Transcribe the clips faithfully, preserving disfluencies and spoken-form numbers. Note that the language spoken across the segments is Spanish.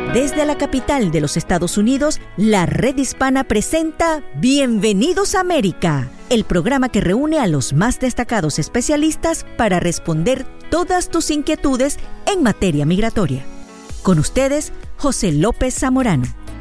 Desde la capital de los Estados Unidos, la Red Hispana presenta Bienvenidos a América, el programa que reúne a los más destacados especialistas para responder todas tus inquietudes en materia migratoria. Con ustedes, José López Zamorano.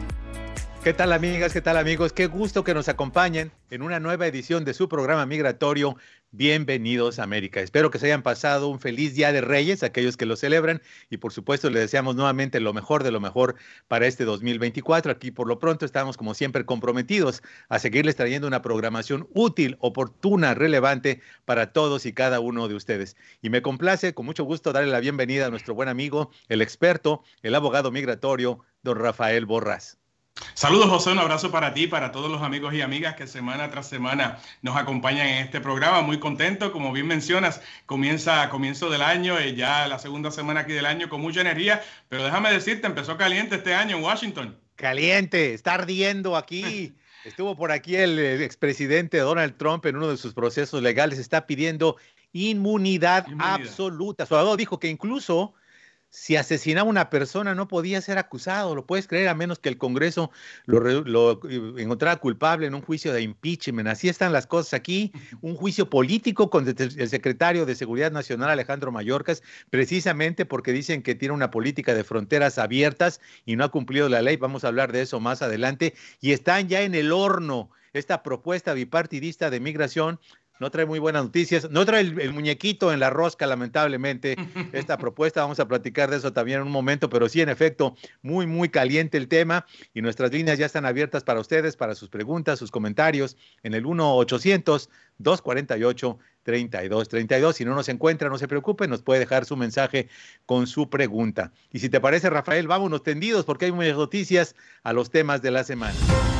¿Qué tal, amigas? ¿Qué tal, amigos? Qué gusto que nos acompañen en una nueva edición de su programa migratorio Bienvenidos a América. Espero que se hayan pasado un feliz Día de Reyes, aquellos que lo celebran, y por supuesto les deseamos nuevamente lo mejor de lo mejor para este dos mil veinticuatro. Aquí por lo pronto estamos como siempre comprometidos a seguirles trayendo una programación útil, oportuna, relevante para todos y cada uno de ustedes. Y me complace con mucho gusto darle la bienvenida a nuestro buen amigo, el experto, el abogado migratorio, don Rafael Borrás. Saludos, José, un abrazo para ti, para todos los amigos y amigas que semana tras semana nos acompañan en este programa. Muy contento, como bien mencionas, comienza a comienzo del año, eh, ya la segunda semana aquí del año con mucha energía, pero déjame decirte, empezó caliente este año en Washington. Caliente, está ardiendo aquí. Estuvo por aquí el, el expresidente Donald Trump en uno de sus procesos legales, está pidiendo inmunidad, inmunidad. absoluta. Su abogado dijo que incluso si asesinaba a una persona no podía ser acusado, lo puedes creer, a menos que el Congreso lo, lo encontrara culpable en un juicio de impeachment. Así están las cosas aquí, un juicio político con el secretario de Seguridad Nacional, Alejandro Mayorkas, precisamente porque dicen que tiene una política de fronteras abiertas y no ha cumplido la ley. Vamos a hablar de eso más adelante. Y están ya en el horno esta propuesta bipartidista de migración. No trae muy buenas noticias, no trae el, el muñequito en la rosca, lamentablemente, esta propuesta. Vamos a platicar de eso también en un momento, pero sí, en efecto, muy, muy caliente el tema y nuestras líneas ya están abiertas para ustedes, para sus preguntas, sus comentarios, en el uno ochocientos, dos cuarenta y ocho, treinta y dos treinta y dos. Si no nos encuentra, no se preocupe, nos puede dejar su mensaje con su pregunta. Y si te parece, Rafael, vámonos tendidos porque hay muchas noticias a los temas de la semana.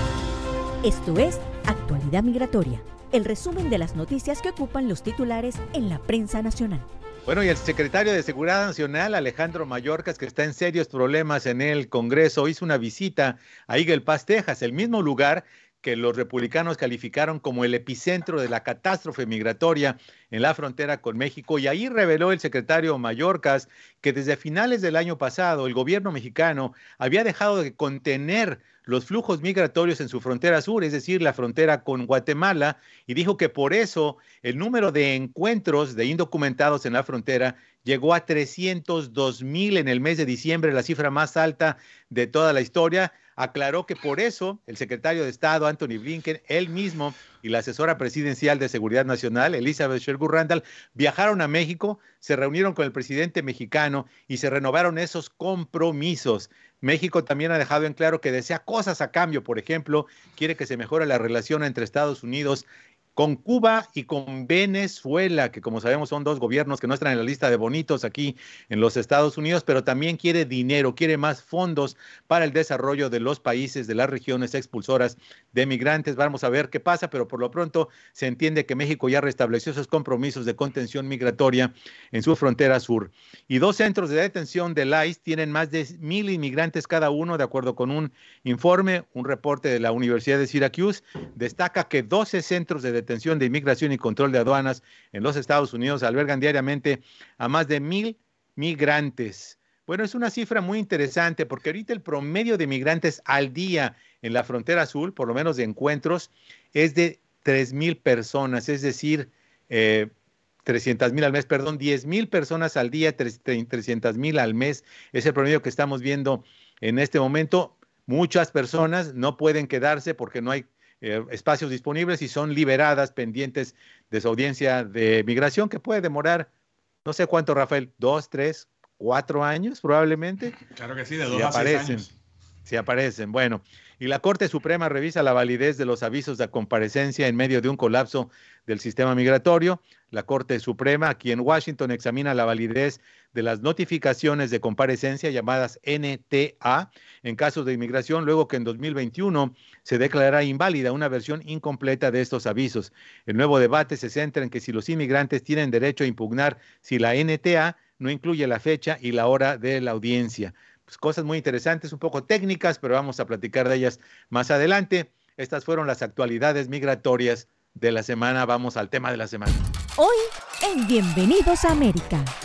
Esto es Actualidad Migratoria, el resumen de las noticias que ocupan los titulares en la prensa nacional. Bueno, y el secretario de Seguridad Nacional, Alejandro Mayorkas, que está en serios problemas en el Congreso, hizo una visita a Eagle Pass, Texas, el mismo lugar que los republicanos calificaron como el epicentro de la catástrofe migratoria en la frontera con México. Y ahí reveló el secretario Mayorkas que desde finales del año pasado el gobierno mexicano había dejado de contener los flujos migratorios en su frontera sur, es decir, la frontera con Guatemala, y dijo que por eso el número de encuentros de indocumentados en la frontera llegó a trescientos dos mil en el mes de diciembre, la cifra más alta de toda la historia. Aclaró que por eso el secretario de Estado, Anthony Blinken, él mismo y la asesora presidencial de Seguridad Nacional, Elizabeth Sherwood Randall, viajaron a México, se reunieron con el presidente mexicano y se renovaron esos compromisos. México también ha dejado en claro que desea cosas a cambio. Por ejemplo, quiere que se mejore la relación entre Estados Unidos con Cuba y con Venezuela, que como sabemos son dos gobiernos que no están en la lista de bonitos aquí en los Estados Unidos, pero también quiere dinero, quiere más fondos para el desarrollo de los países, de las regiones expulsoras de migrantes. Vamos a ver qué pasa, pero por lo pronto se entiende que México ya restableció esos compromisos de contención migratoria en su frontera sur. Y dos centros de detención del I C E tienen más de mil inmigrantes cada uno, de acuerdo con un informe, un reporte de la Universidad de Syracuse, destaca que doce centros de detención Detención de Inmigración y Control de Aduanas en los Estados Unidos albergan diariamente a más de mil migrantes. Bueno, es una cifra muy interesante porque ahorita el promedio de migrantes al día en la frontera sur, por lo menos de encuentros, es de tres mil personas, es decir, eh, trescientas mil al mes, perdón, diez mil personas al día, trescientas mil al mes, es el promedio que estamos viendo en este momento. Muchas personas no pueden quedarse porque no hay Eh, espacios disponibles y son liberadas pendientes de su audiencia de migración, que puede demorar, no sé cuánto, Rafael, dos, tres, cuatro años probablemente. Claro que sí, de dos si a aparecen, seis años. Si aparecen, bueno. Y la Corte Suprema revisa la validez de los avisos de comparecencia en medio de un colapso del sistema migratorio. La Corte Suprema aquí en Washington examina la validez de las notificaciones de comparecencia llamadas N T A en casos de inmigración, luego que en dos mil veintiuno se declarará inválida una versión incompleta de estos avisos. El nuevo debate se centra en que si los inmigrantes tienen derecho a impugnar si la N T A no incluye la fecha y la hora de la audiencia. Pues cosas muy interesantes, un poco técnicas, pero vamos a platicar de ellas más adelante. Estas fueron las actualidades migratorias de la semana. Vamos al tema de la semana. Hoy en Bienvenidos a América.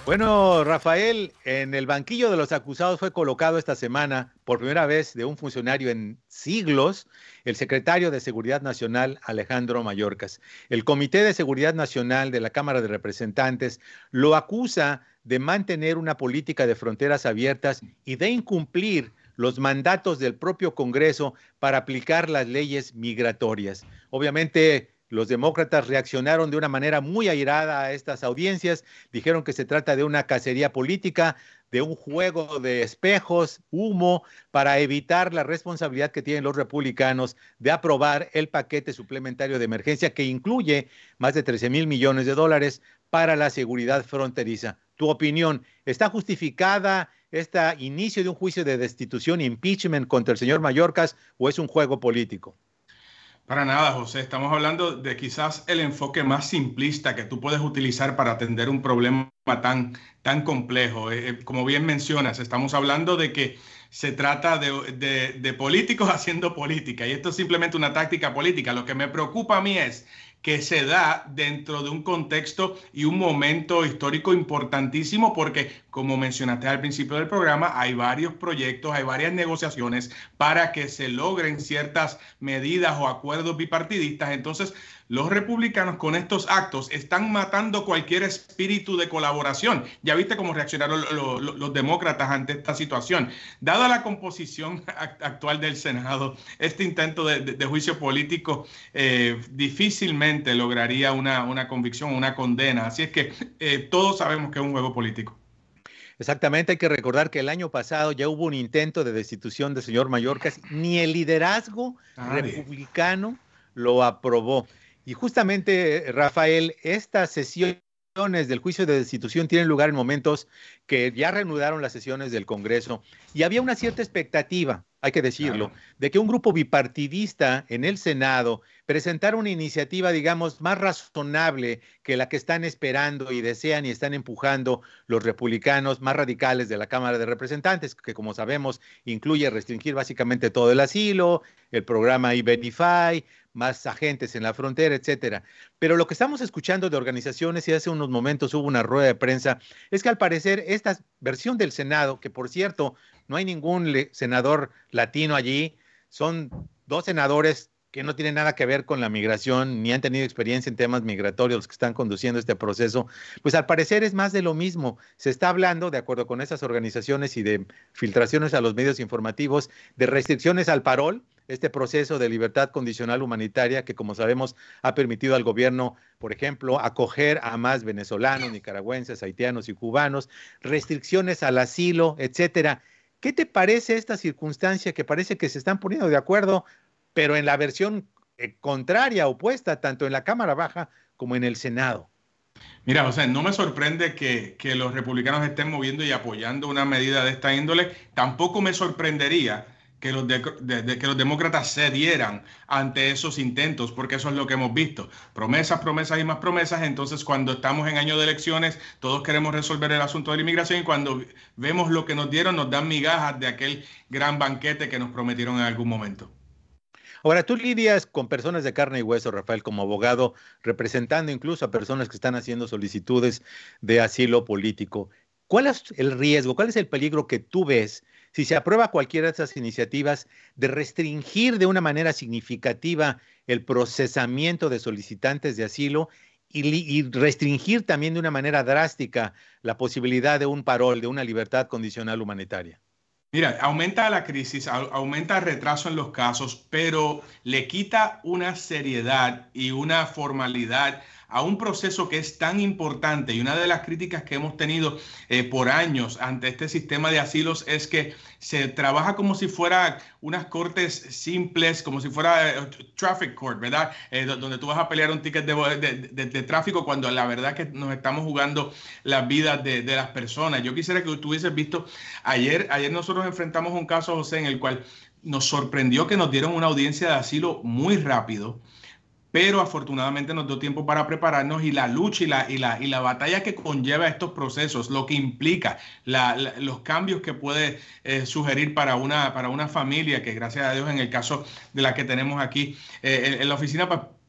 Bueno, Rafael, en el banquillo de los acusados fue colocado esta semana, por primera vez de un funcionario en siglos, el secretario de Seguridad Nacional, Alejandro Mayorkas. El Comité de Seguridad Nacional de la Cámara de Representantes lo acusa de mantener una política de fronteras abiertas y de incumplir los mandatos del propio Congreso para aplicar las leyes migratorias. Obviamente, los demócratas reaccionaron de una manera muy airada a estas audiencias, dijeron que se trata de una cacería política, de un juego de espejos, humo, para evitar la responsabilidad que tienen los republicanos de aprobar el paquete suplementario de emergencia que incluye más de trece mil millones de dólares para la seguridad fronteriza. Tu opinión, ¿está justificada este inicio de un juicio de destitución, impeachment contra el señor Mayorkas, o es un juego político? Para nada, José. Estamos hablando de quizás el enfoque más simplista que tú puedes utilizar para atender un problema tan, tan complejo. Eh, como bien mencionas, estamos hablando de que se trata de, de, de políticos haciendo política, y esto es simplemente una táctica política. Lo que me preocupa a mí es que se da dentro de un contexto y un momento histórico importantísimo porque, como mencionaste al principio del programa, hay varios proyectos, hay varias negociaciones para que se logren ciertas medidas o acuerdos bipartidistas. Entonces, los republicanos con estos actos están matando cualquier espíritu de colaboración. Ya viste cómo reaccionaron los, los, los demócratas ante esta situación. Dada la composición actual del Senado, este intento de, de, de juicio político eh, difícilmente lograría una, una convicción, una condena. Así es que eh, todos sabemos que es un juego político. Exactamente, hay que recordar que el año pasado ya hubo un intento de destitución del señor Mayorkas, ni el liderazgo Ay. republicano lo aprobó. Y justamente, Rafael, estas sesiones del juicio de destitución tienen lugar en momentos que ya reanudaron las sesiones del Congreso y había una cierta expectativa, hay que decirlo, claro, de que un grupo bipartidista en el Senado presentara una iniciativa, digamos, más razonable que la que están esperando y desean y están empujando los republicanos más radicales de la Cámara de Representantes, que como sabemos incluye restringir básicamente todo el asilo, el programa E-Verify, más agentes en la frontera, etcétera. Pero lo que estamos escuchando de organizaciones, y hace unos momentos hubo una rueda de prensa, es que al parecer esta versión del Senado, que por cierto no hay ningún senador latino allí, son dos senadores que no tienen nada que ver con la migración, ni han tenido experiencia en temas migratorios los que están conduciendo este proceso, pues al parecer es más de lo mismo. Se está hablando, de acuerdo con esas organizaciones y de filtraciones a los medios informativos, de restricciones al parol, este proceso de libertad condicional humanitaria que, como sabemos, ha permitido al gobierno, por ejemplo, acoger a más venezolanos, nicaragüenses, haitianos y cubanos, restricciones al asilo, etcétera. ¿Qué te parece esta circunstancia que parece que se están poniendo de acuerdo, pero en la versión eh, contraria, opuesta, tanto en la Cámara Baja como en el Senado? Mira, José, no me sorprende que, que los republicanos estén moviendo y apoyando una medida de esta índole. Tampoco me sorprendería que los, de, de, de, que los demócratas cedieran ante esos intentos, porque eso es lo que hemos visto. Promesas, promesas y más promesas. Entonces, cuando estamos en año de elecciones, todos queremos resolver el asunto de la inmigración y cuando vemos lo que nos dieron, nos dan migajas de aquel gran banquete que nos prometieron en algún momento. Ahora, tú lidias con personas de carne y hueso, Rafael, como abogado, representando incluso a personas que están haciendo solicitudes de asilo político. ¿Cuál es el riesgo, cuál es el peligro que tú ves si se aprueba cualquiera de estas iniciativas de restringir de una manera significativa el procesamiento de solicitantes de asilo y, y restringir también de una manera drástica la posibilidad de un parol, de una libertad condicional humanitaria? Mira, aumenta la crisis, aumenta el retraso en los casos, pero le quita una seriedad y una formalidad a un proceso que es tan importante. Y una de las críticas que hemos tenido eh, por años ante este sistema de asilos es que se trabaja como si fuera unas cortes simples, como si fuera eh, traffic court, ¿verdad? Eh, donde tú vas a pelear un ticket de, de, de, de tráfico cuando la verdad es que nos estamos jugando las vidas de, de las personas. Yo quisiera que tú hubieses visto, ayer, ayer nosotros enfrentamos un caso, José, en el cual nos sorprendió que nos dieron una audiencia de asilo muy rápido, pero afortunadamente nos dio tiempo para prepararnos y la lucha y la, y la, y la batalla que conlleva estos procesos, lo que implica, la, la, los cambios que puede eh, sugerir para una, para una familia, que gracias a Dios en el caso de la que tenemos aquí eh, en, en la oficina, pues,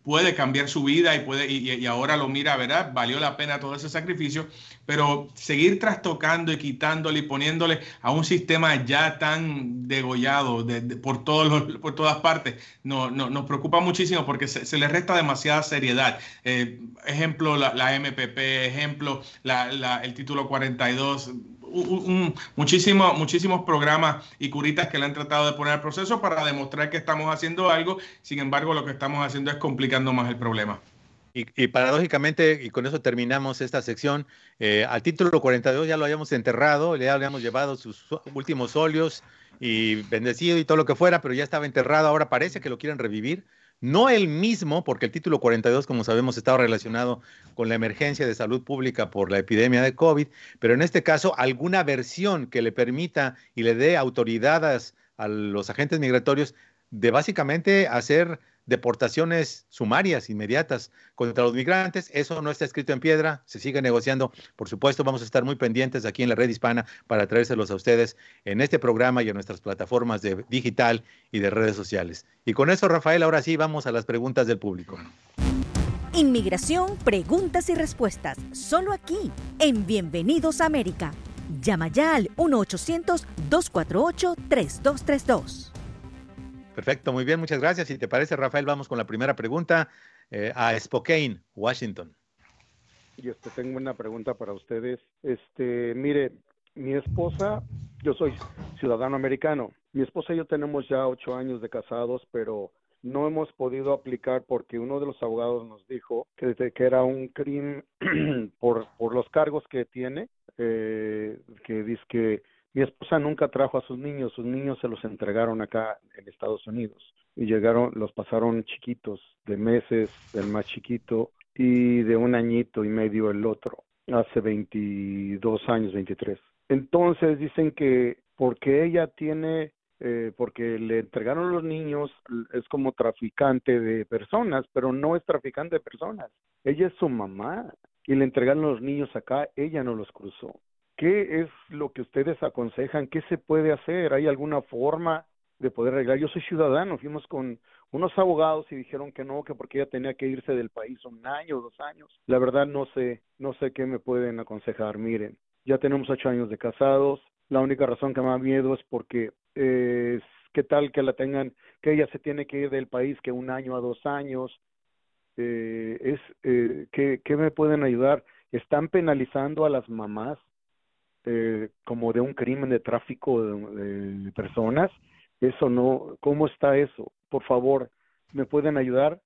puede cambiar su vida y, puede, y, y ahora lo mira, ¿verdad? Valió la pena todo ese sacrificio, pero seguir trastocando y quitándole y poniéndole a un sistema ya tan degollado de, de, por, todos los, por todas partes, no, no, nos preocupa muchísimo porque se, se le resta demasiada seriedad. Eh, ejemplo, la, la M P P, ejemplo, la, la, el título cuarenta y dos, Un, un, muchísimo, muchísimos programas y curitas que le han tratado de poner al proceso para demostrar que estamos haciendo algo. Sin embargo, lo que estamos haciendo es complicando más el problema. Y, y paradójicamente, y con eso terminamos esta sección, eh, al título cuarenta y dos ya lo habíamos enterrado, ya le habíamos llevado sus últimos óleos y bendecido y todo lo que fuera, pero ya estaba enterrado. Ahora parece que lo quieren revivir. No el mismo, porque el título cuarenta y dos, como sabemos, estaba relacionado con la emergencia de salud pública por la epidemia de COVID, pero en este caso alguna versión que le permita y le dé autoridades a los agentes migratorios de básicamente hacer deportaciones sumarias, inmediatas contra los migrantes. Eso no está escrito en piedra, se sigue negociando. Por supuesto, vamos a estar muy pendientes aquí en la Red Hispana para traérselos a ustedes en este programa y en nuestras plataformas de digital y de redes sociales. Y con eso, Rafael, ahora sí vamos a las preguntas del público. Inmigración, preguntas y respuestas, solo aquí, en Bienvenidos a América. Llama ya al uno ochocientos, dos cuatro ocho, tres dos tres dos. Perfecto, muy bien, muchas gracias. Si te parece, Rafael, vamos con la primera pregunta eh, a Spokane, Washington. Y este, tengo una pregunta para ustedes. Este, mire, mi esposa, yo soy ciudadano americano. Mi esposa y yo tenemos ya ocho años de casados, pero no hemos podido aplicar porque uno de los abogados nos dijo que, que era un crimen por, por los cargos que tiene, eh, que dice que mi esposa nunca trajo a sus niños, sus niños se los entregaron acá en Estados Unidos y llegaron, los pasaron chiquitos, de meses, el más chiquito, y de un añito y medio el otro, hace veintidós años, veintitrés. Entonces dicen que porque ella tiene, eh, porque le entregaron los niños, es como traficante de personas, pero no es traficante de personas. Ella es su mamá y le entregaron los niños acá, ella no los cruzó. ¿Qué es lo que ustedes aconsejan? ¿Qué se puede hacer? ¿Hay alguna forma de poder arreglar? Yo soy ciudadano, fuimos con unos abogados y dijeron que no, que porque ella tenía que irse del país un año, dos años. La verdad no sé, no sé qué me pueden aconsejar. Miren, ya tenemos ocho años de casados. La única razón que me da miedo es porque eh, qué tal que la tengan, que ella se tiene que ir del país que un año a dos años. Eh, es eh, ¿qué, ¿Qué me pueden ayudar? ¿Están penalizando a las mamás Eh, como de un crimen de tráfico de, de personas? Eso no, ¿cómo está eso? Por favor, ¿me pueden ayudar?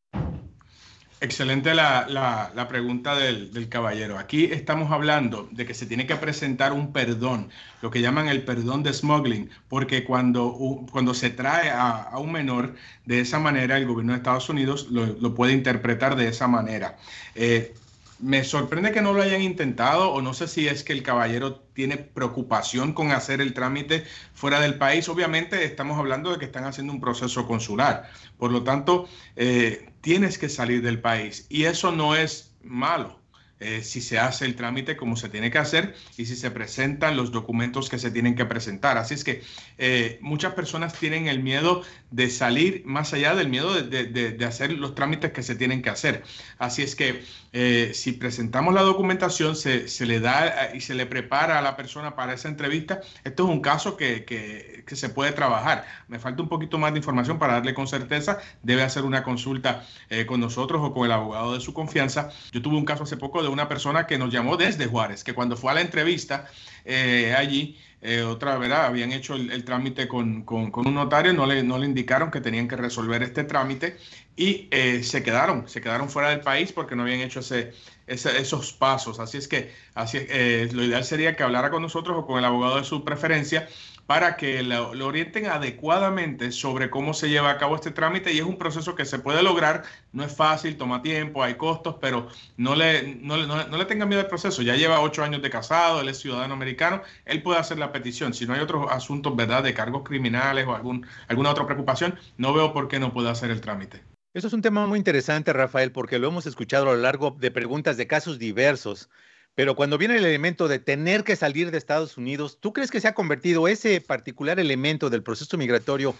Excelente la, la, la pregunta del, del caballero. Aquí estamos hablando de que se tiene que presentar un perdón, lo que llaman el perdón de smuggling, porque cuando, cuando se trae a, a un menor de esa manera, el gobierno de Estados Unidos lo, lo puede interpretar de esa manera. Eh, Me sorprende que no lo hayan intentado, o no sé si es que el caballero tiene preocupación con hacer el trámite fuera del país. Obviamente estamos hablando de que están haciendo un proceso consular. Por lo tanto, eh, tienes que salir del país y eso no es malo. Eh, si se hace el trámite como se tiene que hacer y si se presentan los documentos que se tienen que presentar. Así es que eh, muchas personas tienen el miedo de salir más allá del miedo de, de, de, de hacer los trámites que se tienen que hacer. Así es que eh, si presentamos la documentación, se, se le da y se le prepara a la persona para esa entrevista. Esto es un caso que, que, que se puede trabajar. Me falta un poquito más de información para darle con certeza. Debe hacer una consulta eh, con nosotros o con el abogado de su confianza. Yo tuve un caso hace poco de una persona que nos llamó desde Juárez, que cuando fue a la entrevista eh, allí, eh, otra verdad, habían hecho el, el trámite con, con, con un notario, no le, no le indicaron que tenían que resolver este trámite y eh, se quedaron, se quedaron fuera del país porque no habían hecho ese, ese, esos pasos. Así es que así, eh, lo ideal sería que hablara con nosotros o con el abogado de su preferencia para que lo, lo orienten adecuadamente sobre cómo se lleva a cabo este trámite, y es un proceso que se puede lograr. No es fácil, toma tiempo, hay costos, pero no le, no, no, no le tengan miedo al proceso. Ya lleva ocho años de casado, él es ciudadano americano, él puede hacer la petición. Si no hay otros asuntos, ¿verdad?, de cargos criminales o algún, alguna otra preocupación, no veo por qué no puede hacer el trámite. Eso es un tema muy interesante, Rafael, porque lo hemos escuchado a lo largo de preguntas de casos diversos. Pero cuando viene el elemento de tener que salir de Estados Unidos, ¿tú crees que se ha convertido ese particular elemento del proceso migratorio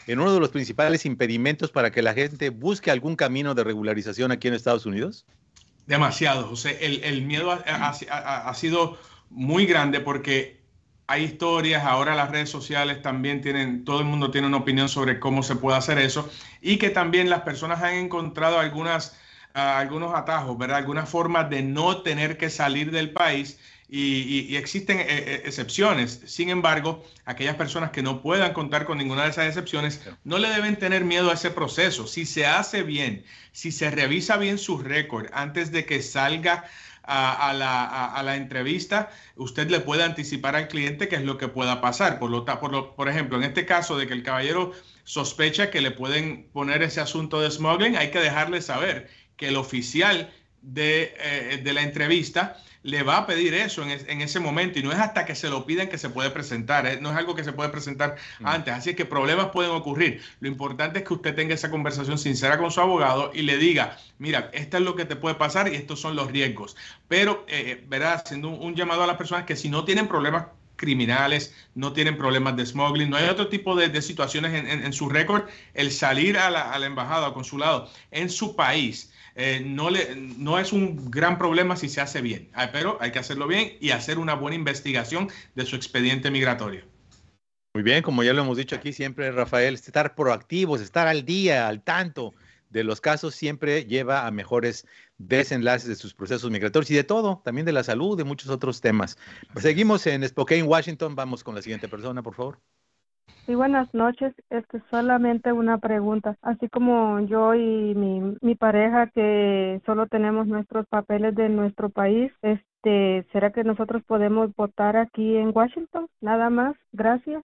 en uno de los principales impedimentos para que la gente busque algún camino de regularización aquí en Estados Unidos? Demasiado, José. El, el miedo ha, ha, ha, ha sido muy grande porque hay historias, ahora las redes sociales también tienen, todo el mundo tiene una opinión sobre cómo se puede hacer eso, y que también las personas han encontrado algunas, uh, algunos atajos, ¿verdad? Algunas formas de no tener que salir del país, y, y, y existen eh, excepciones. Sin embargo, aquellas personas que no puedan contar con ninguna de esas excepciones no le deben tener miedo a ese proceso. Si se hace bien, si se revisa bien su récord antes de que salga A, a, la, a, a la entrevista, usted le puede anticipar al cliente qué es lo que pueda pasar. Por, lo, por, lo, por ejemplo, en este caso de que el caballero sospecha que le pueden poner ese asunto de smuggling, hay que dejarle saber que el oficial de, eh, de la entrevista le va a pedir eso en, es, en ese momento, y no es hasta que se lo piden que se puede presentar, ¿eh? No es algo que se puede presentar mm. antes, así que problemas pueden ocurrir. Lo importante es que usted tenga esa conversación sincera con su abogado y le diga, mira, esto es lo que te puede pasar y estos son los riesgos, pero, eh, ¿verdad? Haciendo un, un llamado a las personas que si no tienen problemas criminales, no tienen problemas de smuggling, no hay otro tipo de, de situaciones en, en, en su récord, el salir a la, a la embajada o consulado en su país Eh, no, le, no es un gran problema si se hace bien, pero hay que hacerlo bien y hacer una buena investigación de su expediente migratorio. Muy bien, como ya lo hemos dicho aquí siempre, Rafael, estar proactivos, estar al día, al tanto de los casos, siempre lleva a mejores desenlaces de sus procesos migratorios y de todo, también de la salud, de muchos otros temas. Pues seguimos en Spokane, Washington. Vamos con la siguiente persona, por favor. Sí, buenas noches. Este, solamente una pregunta. Así como yo y mi, mi pareja que solo tenemos nuestros papeles de nuestro país, este, ¿será que nosotros podemos votar aquí en Washington? Nada más. Gracias.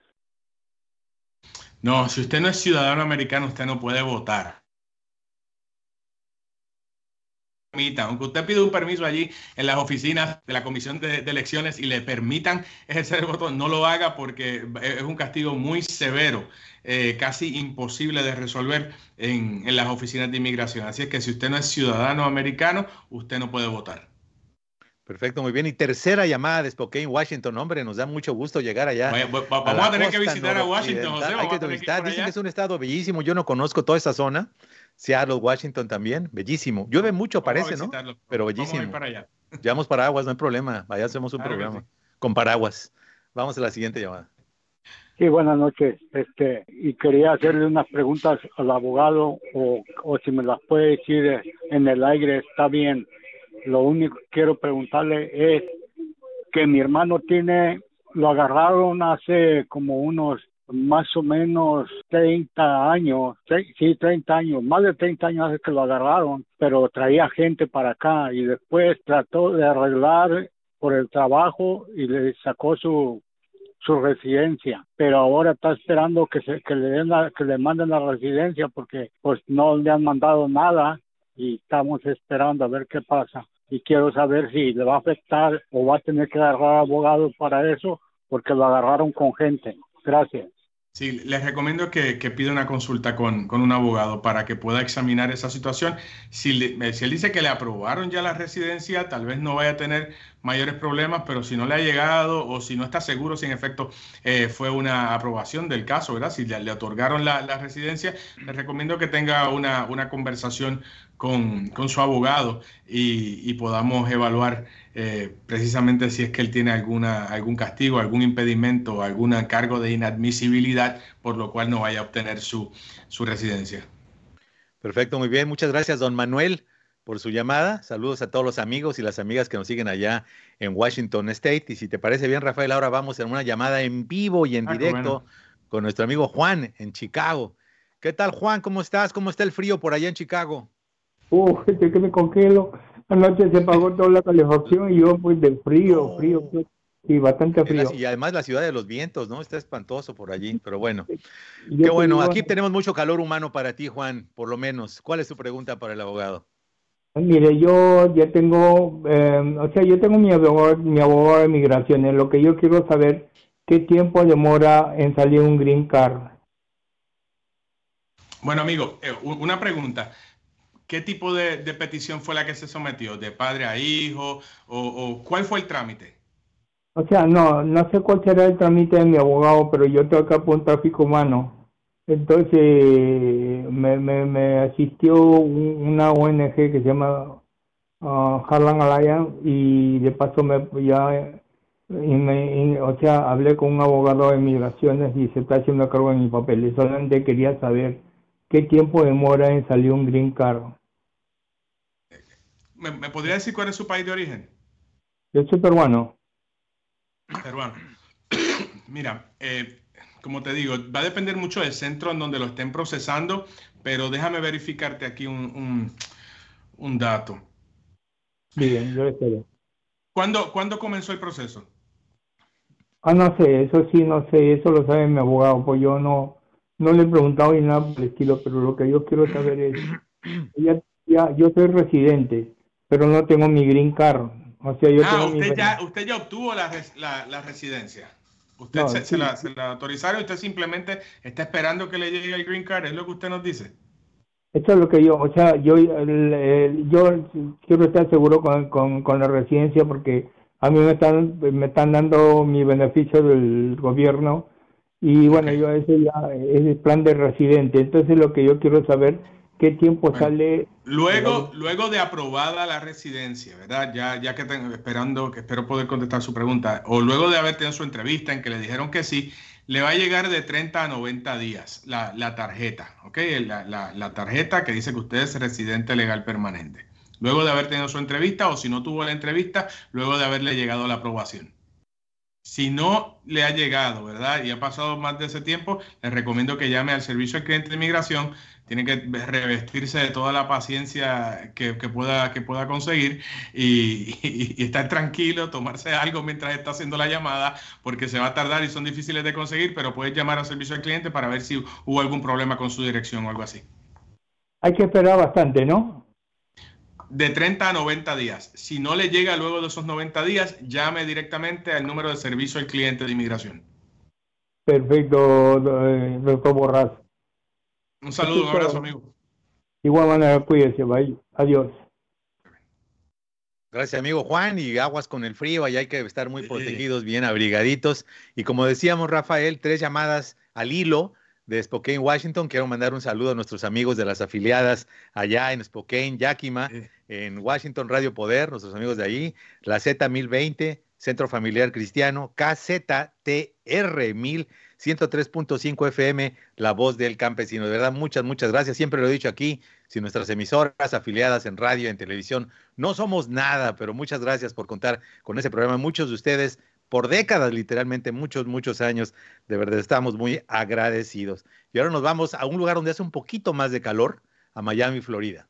No, si usted no es ciudadano americano, usted no puede votar. Aunque usted pida un permiso allí en las oficinas de la Comisión de, de Elecciones y le permitan ejercer el voto, no lo haga porque es un castigo muy severo, eh, casi imposible de resolver en, en las oficinas de inmigración. Así es que si usted no es ciudadano americano, usted no puede votar. Perfecto, muy bien. Y tercera llamada de Spokane, Washington. Hombre, nos da mucho gusto llegar allá. Vaya, va, vamos a, a tener que visitar a Washington, José. Hay que visitar. Dicen que es un estado bellísimo. Yo no conozco toda esa zona. Seattle, Washington también, bellísimo. Llueve mucho, vamos parece, ¿no? Pero bellísimo. Vamos a ir para allá. Llevamos paraguas, no hay problema. Allá hacemos un claro programa sí. con paraguas. Vamos a la siguiente llamada. Sí, buenas noches. Este, y quería hacerle unas preguntas al abogado, o, o si me las puede decir en el aire, está bien. Lo único que quiero preguntarle es que mi hermano tiene, lo agarraron hace como unos más o menos treinta años, sí, treinta años, más de treinta años hace que lo agarraron, pero traía gente para acá y después trató de arreglar por el trabajo y le sacó su su residencia, pero ahora está esperando que se que le den la, que le manden la residencia porque pues no le han mandado nada y estamos esperando a ver qué pasa. Y quiero saber si le va a afectar o va a tener que agarrar abogado para eso porque lo agarraron con gente. Gracias. Sí, les recomiendo que, que pida una consulta con, con un abogado para que pueda examinar esa situación. Si, le, si él dice que le aprobaron ya la residencia, tal vez no vaya a tener mayores problemas, pero si no le ha llegado o si no está seguro si en efecto eh, fue una aprobación del caso, ¿verdad? Si le, le otorgaron la, la residencia, les recomiendo que tenga una, una conversación con, con su abogado y, y podamos evaluar eh, precisamente si es que él tiene alguna, algún castigo, algún impedimento, algún cargo de inadmisibilidad por lo cual no vaya a obtener su, su residencia. Perfecto, muy bien. Muchas gracias, don Manuel, por su llamada. Saludos a todos los amigos y las amigas que nos siguen allá en Washington State. Y si te parece bien, Rafael, ahora vamos a una llamada en vivo y en ah, directo bueno. con nuestro amigo Juan en Chicago. ¿Qué tal, Juan? ¿Cómo estás? ¿Cómo está el frío por allá en Chicago? Uh, estoy que me congelo. Anoche se apagó toda la calefacción y yo pues del frío, oh. frío, y bastante frío. Y además la ciudad de los vientos, ¿no? Está espantoso por allí, pero bueno. Qué bueno, aquí tenemos mucho calor humano para ti, Juan, por lo menos. ¿Cuál es tu pregunta para el abogado? Mire, yo ya tengo, eh, o sea, yo tengo mi abogado, mi abogado de migraciones. Lo que yo quiero saber, ¿qué tiempo demora en salir un green card? Bueno, amigo, eh, una pregunta. ¿Qué tipo de, de petición fue la que se sometió? ¿De padre a hijo? ¿O, o cuál fue el trámite? O sea, no, no sé cuál será el trámite de mi abogado, pero yo tengo acá por un tráfico humano. Entonces me, me, me asistió un- una O N G que se llama uh, Harlan Alliance y de paso me ya y me, y, o sea, hablé con un abogado de migraciones y se está haciendo cargo de mis papeles. Solamente quería saber qué tiempo demora en salir un green card. ¿Me, me podría decir cuál es su país de origen? Yo soy peruano. Peruano. Mira, eh, como te digo, va a depender mucho del centro en donde lo estén procesando, pero déjame verificarte aquí un, un, un dato. Bien, yo espero. ¿Cuándo, ¿Cuándo comenzó el proceso? Ah, no sé, eso sí, no sé, eso lo sabe mi abogado, pues yo no, no le he preguntado ni nada por el estilo, pero lo que yo quiero saber es, ya, ya, yo soy residente, pero no tengo mi green card, o sea, yo Ah, tengo mi... usted ya, usted ya obtuvo la, res- la, la residencia. Usted No, se, sí. se la, se la autorizaron y usted simplemente está esperando que le llegue el green card, es lo que usted nos dice. Eso es lo que yo, o sea, yo, el- el- yo quiero estar seguro con, con, con la residencia porque a mí me están, me están dando mi beneficio del gobierno y bueno, Ok. yo ese ya es el plan de residente, entonces lo que yo quiero saber, qué tiempo Bueno, sale... Luego, luego de aprobada la residencia, ¿verdad? Ya, ya que tengo, esperando, que espero poder contestar su pregunta, o luego de haber tenido su entrevista en que le dijeron que sí, le va a llegar de treinta a noventa días la, la tarjeta, ¿ok? La, la, la tarjeta que dice que usted es residente legal permanente. Luego de haber tenido su entrevista, o si no tuvo la entrevista, luego de haberle llegado la aprobación. Si no le ha llegado, ¿verdad? Y ha pasado más de ese tiempo, les recomiendo que llame al Servicio al Cliente de Inmigración. Tiene que revestirse de toda la paciencia que, que pueda, que pueda conseguir y, y, y estar tranquilo, tomarse algo mientras está haciendo la llamada, porque se va a tardar y son difíciles de conseguir, pero puedes llamar al Servicio al Cliente para ver si hubo algún problema con su dirección o algo así. Hay que esperar bastante, ¿no? De treinta a noventa días. Si no le llega luego de esos noventa días, llame directamente al número de servicio al cliente de inmigración. Perfecto, eh, doctor Borrás. Un saludo, un abrazo, amigo. Igual manera, cuídese, bye. Adiós. Gracias, amigo Juan, y aguas con el frío, allá hay que estar muy protegidos, bien abrigaditos. Y como decíamos, Rafael, tres llamadas al hilo de Spokane, Washington. Quiero mandar un saludo a nuestros amigos de las afiliadas allá en Spokane, Yakima, en Washington, Radio Poder, nuestros amigos de ahí, la Z mil veinte, Centro Familiar Cristiano, K Z T R mil ciento tres punto cinco F M, La Voz del Campesino. De verdad, muchas, muchas gracias. Siempre lo he dicho aquí, si nuestras emisoras afiliadas en radio, en televisión, no somos nada, pero muchas gracias por contar con ese programa. Muchos de ustedes, por décadas, literalmente, muchos, muchos años, de verdad estamos muy agradecidos. Y ahora nos vamos a un lugar donde hace un poquito más de calor, a Miami, Florida.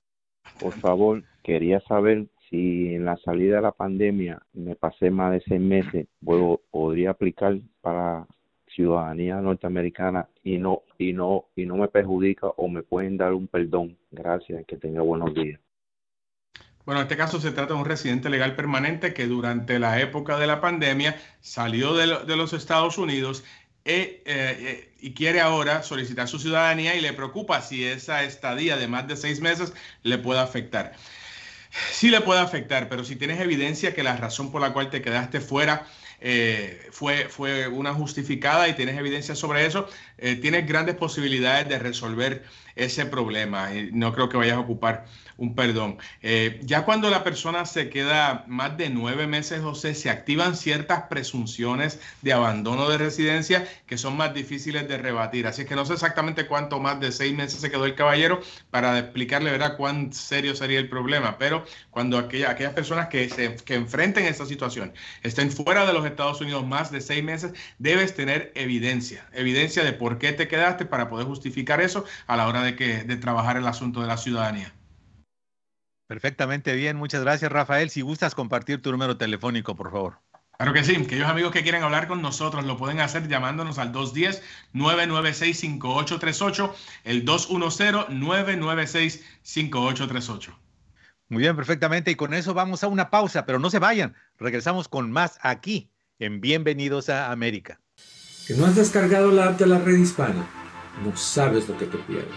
Por favor, quería saber si en la salida de la pandemia me pasé más de seis meses, puedo, podría aplicar para ciudadanía norteamericana y no y no y no me perjudica o me pueden dar un perdón. Gracias, que tenga buenos días. Bueno, en este caso se trata de un residente legal permanente que durante la época de la pandemia salió de, lo, de los Estados Unidos e, eh, eh, y quiere ahora solicitar su ciudadanía y le preocupa si esa estadía de más de seis meses le puede afectar. Sí le puede afectar, pero si tienes evidencia que la razón por la cual te quedaste fuera eh, fue, fue una justificada y tienes evidencia sobre eso, eh, tienes grandes posibilidades de resolver ese problema. Y no creo que vayas a ocupar un perdón. Eh, ya cuando la persona se queda más de nueve meses, José, se activan ciertas presunciones de abandono de residencia que son más difíciles de rebatir. Así que no sé exactamente cuánto más de seis meses se quedó el caballero para explicarle, ¿verdad?, cuán serio sería el problema. Pero cuando aquella, aquellas personas que, se, que enfrenten esta situación estén fuera de los Estados Unidos más de seis meses, debes tener evidencia, evidencia de por qué te quedaste para poder justificar eso a la hora de, que, de trabajar el asunto de la ciudadanía. Perfectamente bien, muchas gracias, Rafael. Si gustas compartir tu número telefónico, por favor. Claro que sí, aquellos amigos que quieren hablar con nosotros lo pueden hacer llamándonos al dos uno cero, nueve nueve seis, cinco ocho tres ocho, el dos uno cero, nueve nueve seis, cinco ocho tres ocho. Muy bien, perfectamente, y con eso vamos a una pausa, pero no se vayan, regresamos con más aquí, en Bienvenidos a América. ¿Que no has descargado la app de la Red Hispana? No sabes lo que te pierdes.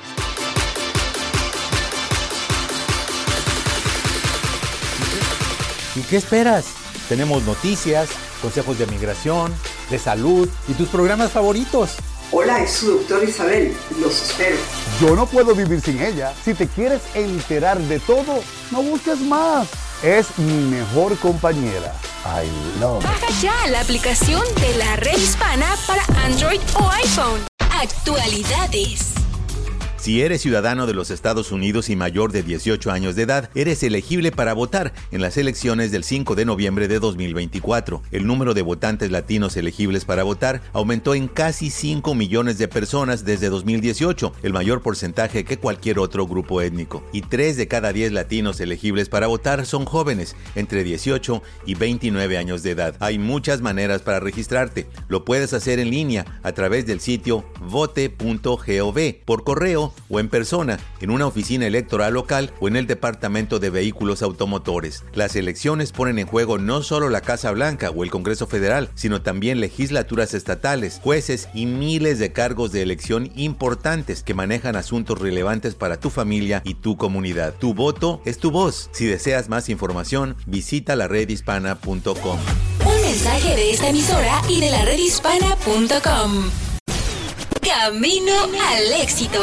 ¿Y qué esperas? Tenemos noticias, consejos de migración, de salud y tus programas favoritos. Hola, es su doctora Isabel. Los espero. Yo no puedo vivir sin ella. Si te quieres enterar de todo, no busques más. Es mi mejor compañera. I love it. Baja ya la aplicación de la Red Hispana para Android o iPhone. Actualidades. Si eres ciudadano de los Estados Unidos y mayor de dieciocho años de edad, eres elegible para votar en las elecciones del cinco de noviembre de dos mil veinticuatro. El número de votantes latinos elegibles para votar aumentó en casi cinco millones de personas desde dos mil dieciocho, el mayor porcentaje que cualquier otro grupo étnico. Y tres de cada diez latinos elegibles para votar son jóvenes, entre dieciocho y veintinueve años de edad. Hay muchas maneras para registrarte. Lo puedes hacer en línea a través del sitio vote punto gov, por correo o en persona, en una oficina electoral local o en el Departamento de Vehículos Automotores. Las elecciones ponen en juego no solo la Casa Blanca o el Congreso Federal, sino también legislaturas estatales, jueces y miles de cargos de elección importantes que manejan asuntos relevantes para tu familia y tu comunidad. Tu voto es tu voz. Si deseas más información, visita la red hispana punto com. Un mensaje de esta emisora y de la red hispana punto com. Camino al éxito.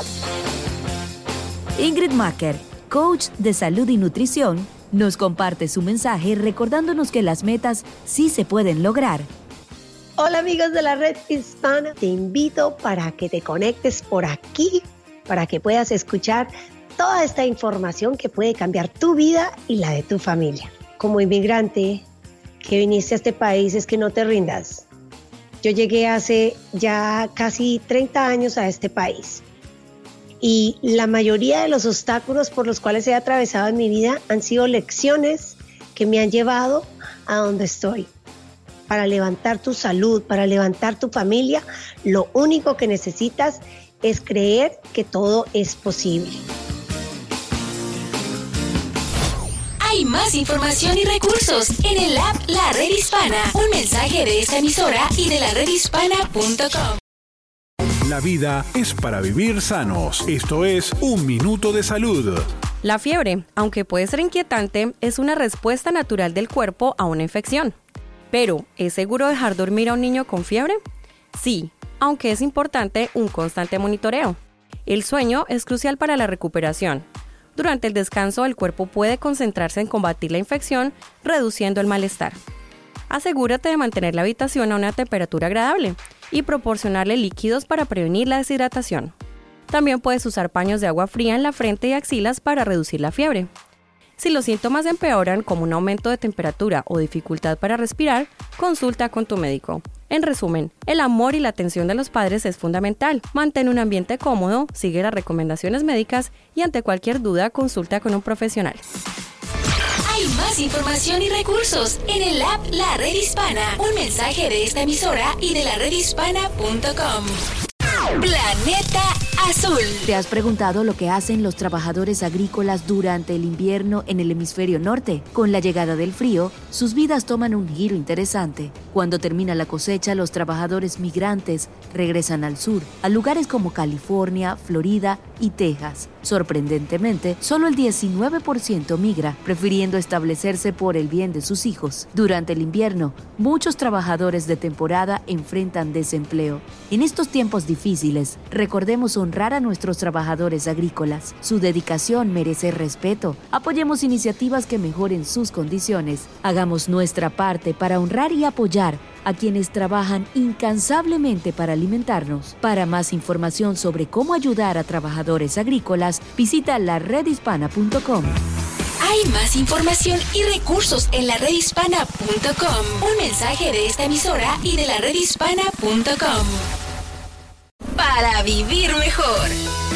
Ingrid Macker, coach de salud y nutrición, nos comparte su mensaje recordándonos que las metas sí se pueden lograr. Hola amigos de la Red Hispana, te invito para que te conectes por aquí, para que puedas escuchar toda esta información que puede cambiar tu vida y la de tu familia. Como inmigrante que viniste a este país, es que no te rindas. Yo llegué hace ya casi treinta años a este país y la mayoría de los obstáculos por los cuales he atravesado en mi vida han sido lecciones que me han llevado a donde estoy. Para levantar tu salud, para levantar tu familia, lo único que necesitas es creer que todo es posible. Hay más información y recursos en el app La Red Hispana. Un mensaje de esta emisora y de la red hispana punto com. La vida es para vivir sanos. Esto es Un Minuto de Salud. La fiebre, aunque puede ser inquietante, es una respuesta natural del cuerpo a una infección. Pero, ¿es seguro dejar dormir a un niño con fiebre? Sí, aunque es importante un constante monitoreo. El sueño es crucial para la recuperación. Durante el descanso, el cuerpo puede concentrarse en combatir la infección, reduciendo el malestar. Asegúrate de mantener la habitación a una temperatura agradable y proporcionarle líquidos para prevenir la deshidratación. También puedes usar paños de agua fría en la frente y axilas para reducir la fiebre. Si los síntomas empeoran, como un aumento de temperatura o dificultad para respirar, consulta con tu médico. En resumen, el amor y la atención de los padres es fundamental. Mantén un ambiente cómodo, sigue las recomendaciones médicas y ante cualquier duda consulta con un profesional. Hay más información y recursos en el app La Red Hispana. Un mensaje de esta emisora y de la red hispana punto com. Planeta Azul. ¿Te has preguntado lo que hacen los trabajadores agrícolas durante el invierno en el hemisferio norte? Con la llegada del frío, sus vidas toman un giro interesante. Cuando termina la cosecha, los trabajadores migrantes regresan al sur, a lugares como California, Florida y Texas. Sorprendentemente, solo el diecinueve por ciento migra, prefiriendo establecerse por el bien de sus hijos. Durante el invierno, muchos trabajadores de temporada enfrentan desempleo. En estos tiempos difíciles, recordemos honrar a nuestros trabajadores agrícolas. Su dedicación merece respeto. Apoyemos iniciativas que mejoren sus condiciones. Hagamos nuestra parte para honrar y apoyar a quienes trabajan incansablemente para alimentarnos. Para más información sobre cómo ayudar a trabajadores agrícolas, visita la red hispana punto com. Hay más información y recursos en la red hispana punto com. Un mensaje de esta emisora y de la red hispana punto com. Para vivir mejor.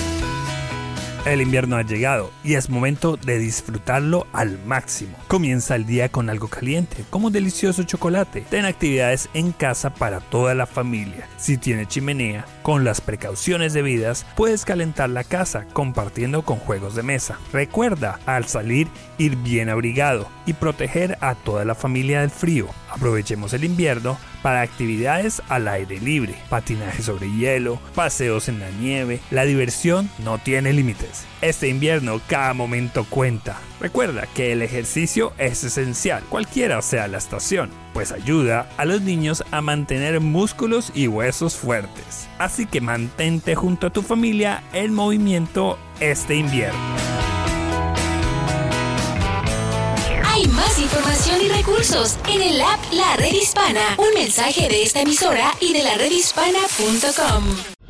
El invierno ha llegado y es momento de disfrutarlo al máximo. Comienza el día con algo caliente, como un delicioso chocolate. Ten actividades en casa para toda la familia. Si tiene chimenea, con las precauciones debidas, puedes calentar la casa compartiendo con juegos de mesa. Recuerda, al salir, ir bien abrigado y proteger a toda la familia del frío. Aprovechemos el invierno para actividades al aire libre, patinaje sobre hielo, paseos en la nieve. La diversión no tiene límites. Este invierno cada momento cuenta. Recuerda que el ejercicio es esencial, cualquiera sea la estación, pues ayuda a los niños a mantener músculos y huesos fuertes. Así que mantente junto a tu familia en movimiento este invierno. Hay más información y recursos en el app La Red Hispana. Un mensaje de esta emisora y de la red hispana punto com.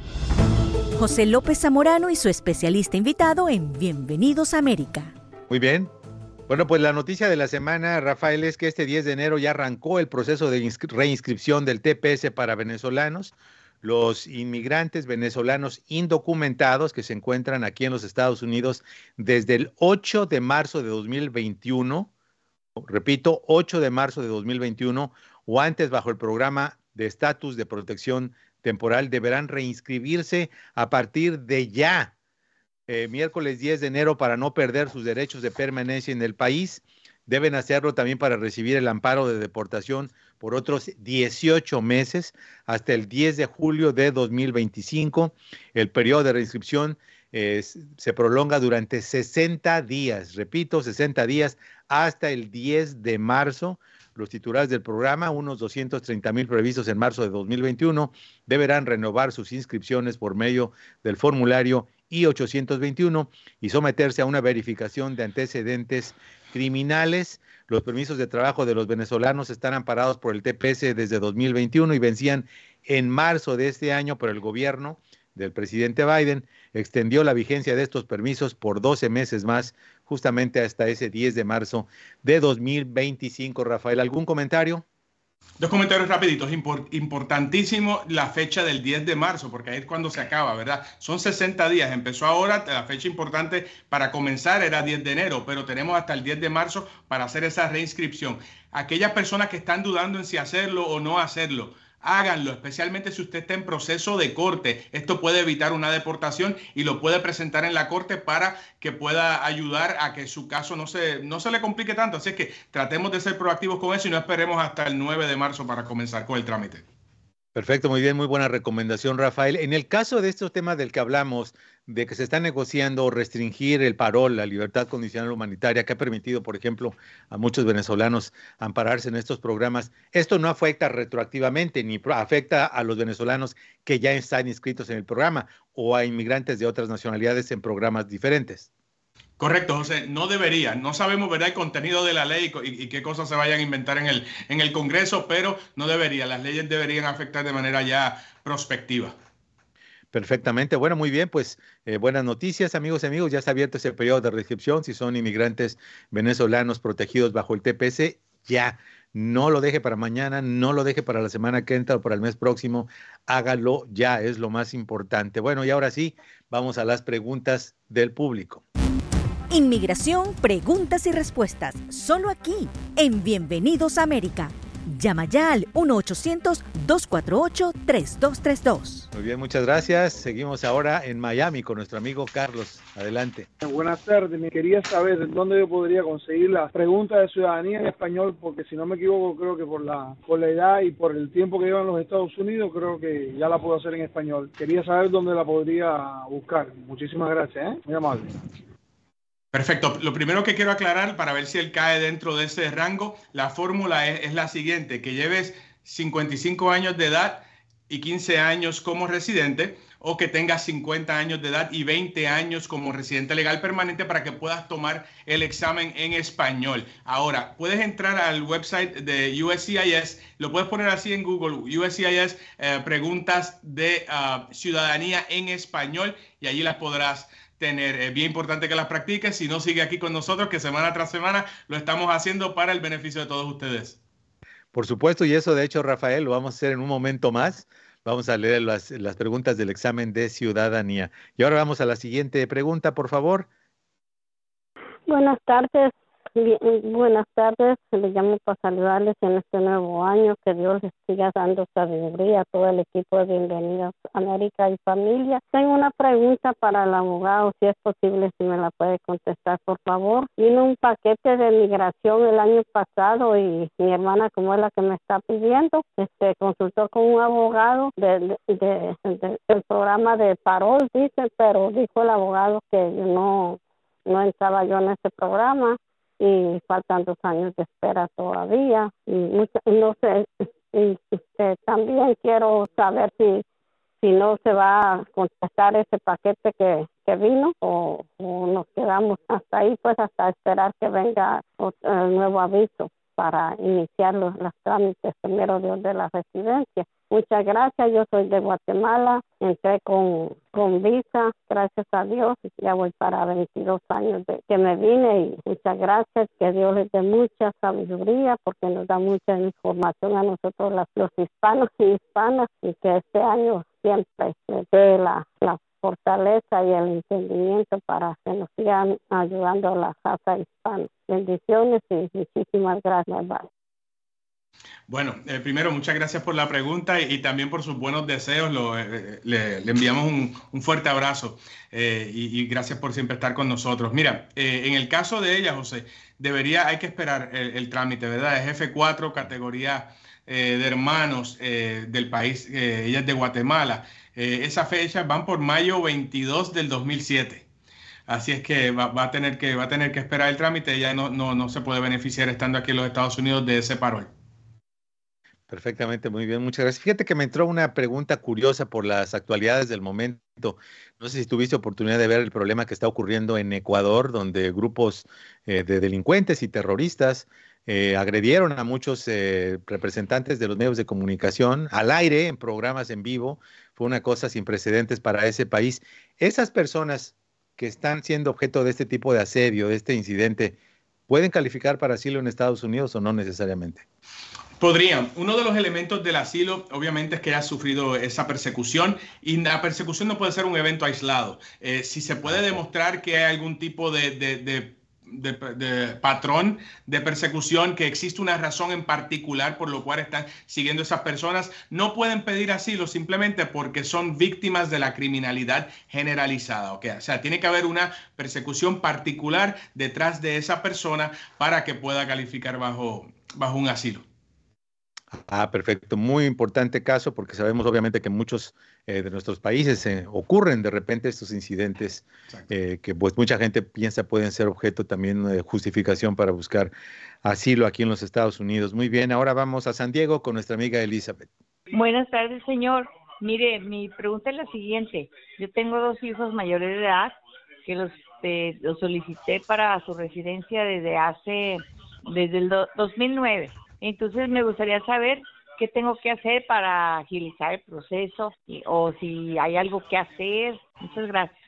José López Zamorano y su especialista invitado en Bienvenidos a América. Muy bien. Bueno, pues la noticia de la semana, Rafael, es que este diez de enero ya arrancó el proceso de reinscripción del T P S para venezolanos. Los inmigrantes venezolanos indocumentados que se encuentran aquí en los Estados Unidos desde el ocho de marzo de dos mil veintiuno, repito, ocho de marzo de dos mil veintiuno o antes bajo el programa de estatus de protección temporal deberán reinscribirse a partir de ya, eh, miércoles diez de enero, para no perder sus derechos de permanencia en el país. Deben hacerlo también para recibir el amparo de deportación por otros dieciocho meses hasta el diez de julio de dos mil veinticinco. El periodo de reinscripción eh, se prolonga durante sesenta días, repito, sesenta días hasta el diez de marzo. Los titulares del programa, unos doscientos treinta mil previstos en marzo de dos mil veintiuno, deberán renovar sus inscripciones por medio del formulario I ochocientos veintiuno y someterse a una verificación de antecedentes criminales. Los permisos de trabajo de los venezolanos están amparados por el T P S desde dos mil veintiuno y vencían en marzo de este año, pero el gobierno del presidente Biden extendió la vigencia de estos permisos por doce meses más, justamente hasta ese diez de marzo de dos mil veinticinco. Rafael, ¿algún comentario? Dos comentarios rapiditos. Import, importantísimo la fecha del diez de marzo, porque ahí es cuando se acaba, ¿verdad? Son sesenta días. Empezó ahora, la fecha importante para comenzar era diez de enero, pero tenemos hasta el diez de marzo para hacer esa reinscripción. Aquellas personas que están dudando en si hacerlo o no hacerlo, háganlo, especialmente si usted está en proceso de corte. Esto puede evitar una deportación y lo puede presentar en la corte para que pueda ayudar a que su caso no se, no se le complique tanto. Así que tratemos de ser proactivos con eso y no esperemos hasta el nueve de marzo para comenzar con el trámite. Perfecto, muy bien, muy buena recomendación, Rafael. En el caso de estos temas del que hablamos, de que se está negociando restringir el parol, la libertad condicional humanitaria, que ha permitido, por ejemplo, a muchos venezolanos ampararse en estos programas, esto no afecta retroactivamente ni afecta a los venezolanos que ya están inscritos en el programa o a inmigrantes de otras nacionalidades en programas diferentes. Correcto, José, no debería. No sabemos, ¿verdad?, el contenido de la ley y, y qué cosas se vayan a inventar en el, en el Congreso, pero no debería. Las leyes deberían afectar de manera ya prospectiva. Perfectamente. Bueno, muy bien, pues eh, buenas noticias, amigos y amigos. Ya está abierto ese periodo de reinscripción. Si son inmigrantes venezolanos protegidos bajo el T P S, ya. No lo deje para mañana, no lo deje para la semana que entra o para el mes próximo. Hágalo ya, es lo más importante. Bueno, y ahora sí, vamos a las preguntas del público. Inmigración, preguntas y respuestas, solo aquí, en Bienvenidos a América. Llama ya al uno ochocientos, dos cuatro ocho, tres dos tres dos. Muy bien, muchas gracias. Seguimos ahora en Miami con nuestro amigo Carlos. Adelante. Buenas tardes. Me quería saber dónde yo podría conseguir las preguntas de ciudadanía en español, porque si no me equivoco, creo que por la, por la edad y por el tiempo que llevo en los Estados Unidos, creo que ya la puedo hacer en español. Quería saber dónde la podría buscar. Muchísimas gracias, ¿eh? Muy amable. Perfecto. Lo primero que quiero aclarar para ver si él cae dentro de ese rango, la fórmula es, es la siguiente: que lleves cincuenta y cinco años de edad y quince años como residente, o que tengas cincuenta años de edad y veinte años como residente legal permanente para que puedas tomar el examen en español. Ahora, puedes entrar al website de U S C I S, lo puedes poner así en Google, U S C I S, eh, preguntas de uh, ciudadanía en español, y allí las podrás tener. Es bien importante que las practiques. Si no, sigue aquí con nosotros, que semana tras semana lo estamos haciendo para el beneficio de todos ustedes. Por supuesto, y eso de hecho, Rafael, lo vamos a hacer en un momento más. Vamos a leer las, las preguntas del examen de ciudadanía. Y ahora vamos a la siguiente pregunta, por favor. Buenas tardes. Bien, buenas tardes, les llamo para saludarles en este nuevo año, que Dios les siga dando sabiduría a todo el equipo de Bienvenidos a América y familia. Tengo una pregunta para el abogado, si es posible, si me la puede contestar, por favor. Vino un paquete de migración el año pasado y mi hermana, como es la que me está pidiendo, este, consultó con un abogado del, de, de, de, del programa de Parol, dice, pero dijo el abogado que no, no entraba yo en ese programa. Y faltan dos años de espera todavía. Y mucho, no sé, y, este, también quiero saber si, si no se va a contestar ese paquete que, que vino o, o nos quedamos hasta ahí, pues hasta esperar que venga otro, el nuevo aviso para iniciar los, los trámites primero Dios de la residencia. Muchas gracias, yo soy de Guatemala, entré con, con visa, gracias a Dios, ya voy para veintidós años de que me vine y muchas gracias, que Dios les dé mucha sabiduría porque nos da mucha información a nosotros las, los hispanos y hispanas y que este año siempre les dé la, la fortaleza y el entendimiento para que nos sigan ayudando a la raza hispana. Bendiciones y muchísimas gracias. Bye. Bueno, eh, primero, muchas gracias por la pregunta y, y también por sus buenos deseos. Lo, eh, le, le enviamos un, un fuerte abrazo eh, y, y gracias por siempre estar con nosotros. Mira, eh, en el caso de ella, José, debería, hay que esperar el, el trámite, ¿verdad? Es F cuatro, categoría eh, de hermanos eh, del país. Eh, ella es de Guatemala. Eh, esas fechas van por mayo veintidós del dos mil siete. Así es que va, va, a tener que va a tener que esperar el trámite. Ella no, no, no se puede beneficiar estando aquí en los Estados Unidos de ese parol. Perfectamente, muy bien, muchas gracias. Fíjate que me entró una pregunta curiosa por las actualidades del momento. No sé si tuviste oportunidad de ver el problema que está ocurriendo en Ecuador, donde grupos eh, de delincuentes y terroristas eh, agredieron a muchos eh, representantes de los medios de comunicación al aire, en programas en vivo. Fue una cosa sin precedentes para ese país. Esas personas que están siendo objeto de este tipo de asedio, de este incidente, ¿pueden calificar para asilo en Estados Unidos o no necesariamente? Podrían. Uno de los elementos del asilo, obviamente, es que haya sufrido esa persecución y la persecución no puede ser un evento aislado. Eh, si se puede demostrar que hay algún tipo de, de, de, de, de patrón de persecución, que existe una razón en particular por lo cual están siguiendo esas personas, no pueden pedir asilo simplemente porque son víctimas de la criminalidad generalizada. ¿Okay? O sea, tiene que haber una persecución particular detrás de esa persona para que pueda calificar bajo, bajo un asilo. Ah, perfecto. Muy importante caso porque sabemos obviamente que en muchos eh, de nuestros países eh, ocurren de repente estos incidentes eh, que pues mucha gente piensa pueden ser objeto también de justificación para buscar asilo aquí en los Estados Unidos. Muy bien, ahora vamos a San Diego con nuestra amiga Elizabeth. Buenas tardes, señor. Mire, mi pregunta es la siguiente. Yo tengo dos hijos mayores de edad que los, eh, los solicité para su residencia desde hace, desde el do, dos mil nueve. Entonces me gustaría saber qué tengo que hacer para agilizar el proceso y, o si hay algo que hacer. Muchas gracias.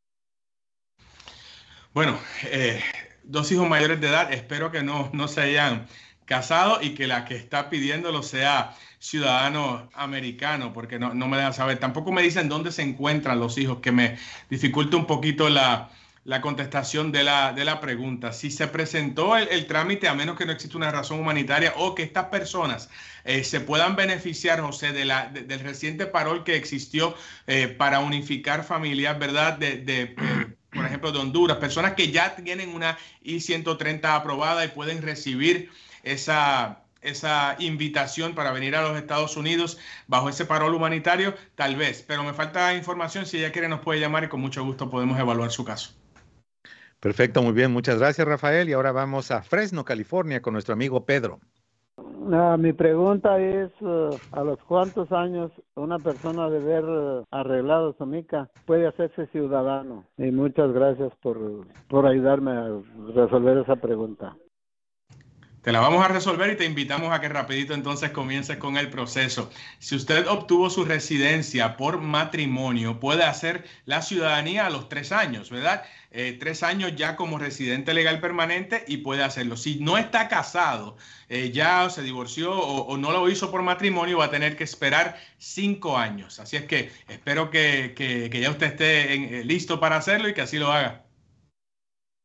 Bueno, eh, dos hijos mayores de edad, espero que no, no se hayan casado y que la que está pidiéndolo sea ciudadano americano, porque no, no me dejan saber. Tampoco me dicen dónde se encuentran los hijos, que me dificulta un poquito la... la contestación de la, de la pregunta. Si se presentó el, el trámite, a menos que no exista una razón humanitaria o que estas personas eh, se puedan beneficiar, José, de la, de, del reciente parol que existió eh, para unificar familias, ¿verdad? De, de eh, por ejemplo, de Honduras, personas que ya tienen una I ciento treinta aprobada y pueden recibir esa... esa invitación para venir a los Estados Unidos bajo ese parol humanitario, tal vez, pero me falta información. Si ella quiere nos puede llamar y con mucho gusto podemos evaluar su caso. Perfecto, muy bien, muchas gracias, Rafael. Y ahora vamos a Fresno, California, con nuestro amigo Pedro. Uh, mi pregunta es, uh, ¿a los cuántos años una persona de haber uh, arreglado su mica puede hacerse ciudadano? Y muchas gracias por, por ayudarme a resolver esa pregunta. Te la vamos a resolver y te invitamos a que rapidito entonces comiences con el proceso. Si usted obtuvo su residencia por matrimonio, puede hacer la ciudadanía a los tres años, ¿verdad? Eh, tres años ya como residente legal permanente y puede hacerlo. Si no está casado, eh, ya se divorció o, o no lo hizo por matrimonio, va a tener que esperar cinco años. Así es que espero que, que, que ya usted esté en, eh, listo para hacerlo y que así lo haga.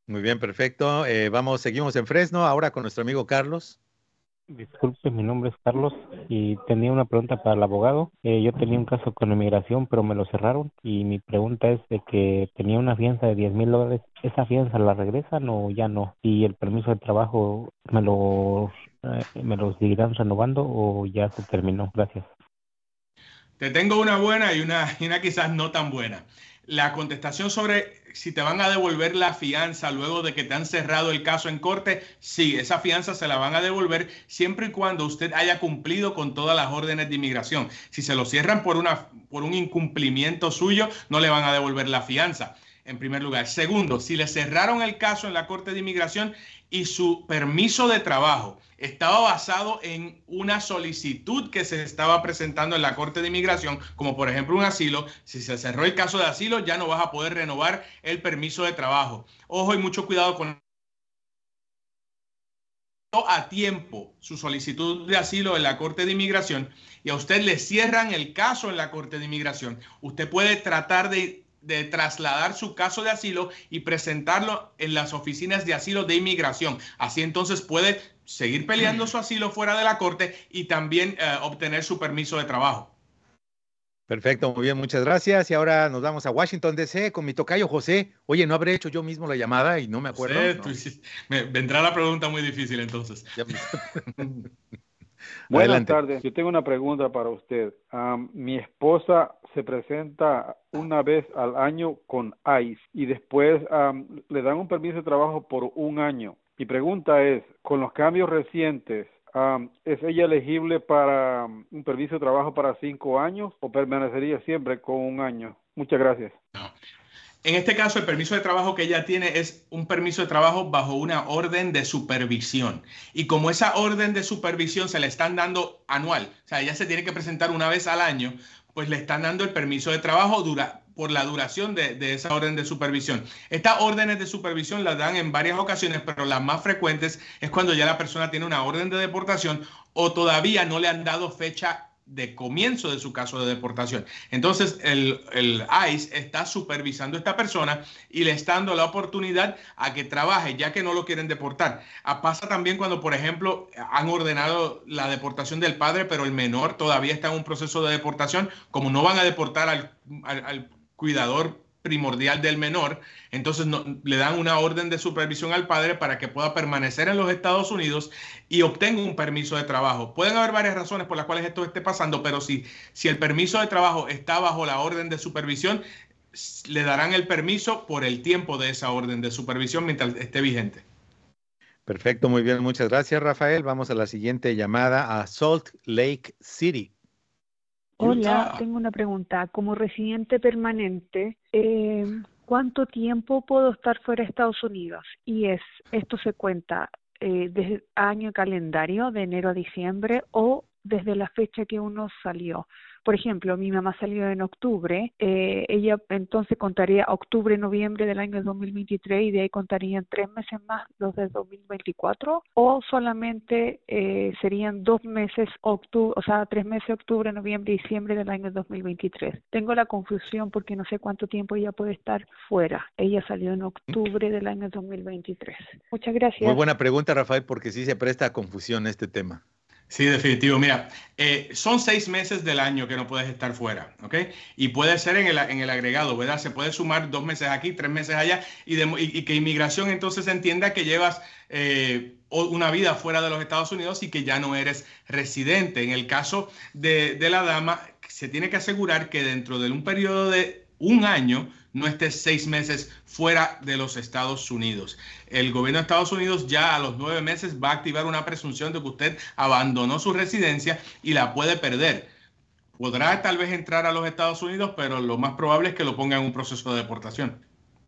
Muy bien, perfecto. Eh, vamos, seguimos en Fresno, ahora con nuestro amigo Carlos. Disculpe, mi nombre es Carlos y tenía una pregunta para el abogado. Eh, yo tenía un caso con inmigración, pero me lo cerraron y mi pregunta es de que tenía una fianza de diez mil dólares. ¿Esa fianza la regresan o ya no? ¿Y el permiso de trabajo me lo, eh, me lo seguirán renovando o ya se terminó? Gracias. Te tengo una buena y una, y una quizás no tan buena. La contestación sobre si te van a devolver la fianza luego de que te han cerrado el caso en corte, sí, esa fianza se la van a devolver siempre y cuando usted haya cumplido con todas las órdenes de inmigración. Si se lo cierran por, una, por un incumplimiento suyo, no le van a devolver la fianza, en primer lugar. Segundo, si le cerraron el caso en la Corte de Inmigración y su permiso de trabajo estaba basado en una solicitud que se estaba presentando en la Corte de Inmigración, como por ejemplo un asilo, si se cerró el caso de asilo, ya no vas a poder renovar el permiso de trabajo. Ojo y mucho cuidado con a tiempo su solicitud de asilo en la Corte de Inmigración y a usted le cierran el caso en la Corte de Inmigración. Usted puede tratar de de trasladar su caso de asilo y presentarlo en las oficinas de asilo de inmigración. Así entonces puede seguir peleando su asilo fuera de la corte y también eh, obtener su permiso de trabajo. Perfecto, muy bien, muchas gracias. Y ahora nos vamos a Washington, D C con mi tocayo José. Oye, ¿no habré hecho yo mismo la llamada y no me acuerdo? José, ¿no? tú, me vendrá la pregunta muy difícil entonces. Buenas Adelante. tardes. Yo tengo una pregunta para usted. Um, mi esposa se presenta una vez al año con ICE y después um, le dan un permiso de trabajo por un año. Mi pregunta es, con los cambios recientes, um, ¿es ella elegible para um, un permiso de trabajo para cinco años o permanecería siempre con un año? Muchas gracias. No. En este caso, el permiso de trabajo que ella tiene es un permiso de trabajo bajo una orden de supervisión. Y como esa orden de supervisión se le están dando anual, o sea, ella se tiene que presentar una vez al año, pues le están dando el permiso de trabajo dura, por la duración de, de esa orden de supervisión. Estas órdenes de supervisión las dan en varias ocasiones, pero las más frecuentes es cuando ya la persona tiene una orden de deportación o todavía no le han dado fecha de comienzo de su caso de deportación. Entonces el, el ICE está supervisando a esta persona y le está dando la oportunidad a que trabaje ya que no lo quieren deportar. Ah, pasa también cuando, por ejemplo, han ordenado la deportación del padre, pero el menor todavía está en un proceso de deportación. Como no van a deportar al, al, al cuidador primordial del menor, entonces no, le dan una orden de supervisión al padre para que pueda permanecer en los Estados Unidos y obtenga un permiso de trabajo. Pueden haber varias razones por las cuales esto esté pasando, pero si, si el permiso de trabajo está bajo la orden de supervisión, le darán el permiso por el tiempo de esa orden de supervisión mientras esté vigente. Perfecto, muy bien, muchas gracias, Rafael. Vamos a la siguiente llamada a Salt Lake City. Hola, tengo una pregunta. Como residente permanente, eh, ¿cuánto tiempo puedo estar fuera de Estados Unidos? Y es, esto se cuenta eh, desde año calendario, de enero a diciembre, o desde la fecha que uno salió. Por ejemplo, mi mamá salió en octubre, eh, ella entonces contaría octubre, noviembre del año dos mil veintitrés y de ahí contarían tres meses más los del dos mil veinticuatro, o solamente eh, serían dos meses, octubre, o sea, tres meses, octubre, noviembre y diciembre del año dos mil veintitrés. Tengo la confusión porque no sé cuánto tiempo ella puede estar fuera. Ella salió en octubre del año dos mil veintitrés. Muchas gracias. Muy buena pregunta, Rafael, porque sí se presta a confusión este tema. Sí, definitivo. Mira, eh, son seis meses del año que no puedes estar fuera, ¿ok? Y puede ser en el, en el agregado, ¿verdad? Se puede sumar dos meses aquí, tres meses allá, y, de, y, y que inmigración entonces entienda que llevas eh, una vida fuera de los Estados Unidos y que ya no eres residente. En el caso de, de la dama, se tiene que asegurar que dentro de un periodo de un año no estés seis meses fuera de los Estados Unidos. El gobierno de Estados Unidos ya a los nueve meses va a activar una presunción de que usted abandonó su residencia y la puede perder. Podrá tal vez entrar a los Estados Unidos, pero lo más probable es que lo ponga en un proceso de deportación.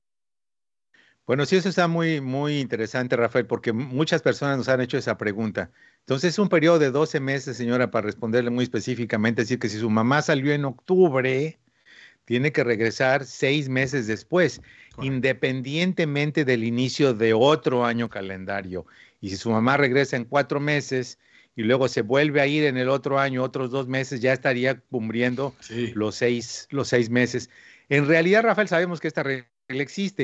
Bueno, sí, eso está muy, muy interesante, Rafael, porque muchas personas nos han hecho esa pregunta. Entonces, es un periodo de doce meses, señora, para responderle muy específicamente, es decir, que si su mamá salió en octubre, tiene que regresar seis meses después, correcto, independientemente del inicio de otro año calendario. Y si su mamá regresa en cuatro meses y luego se vuelve a ir en el otro año, otros dos meses, ya estaría cumpliendo sí. los, seis, los seis meses. En realidad, Rafael, sabemos que esta regla existe,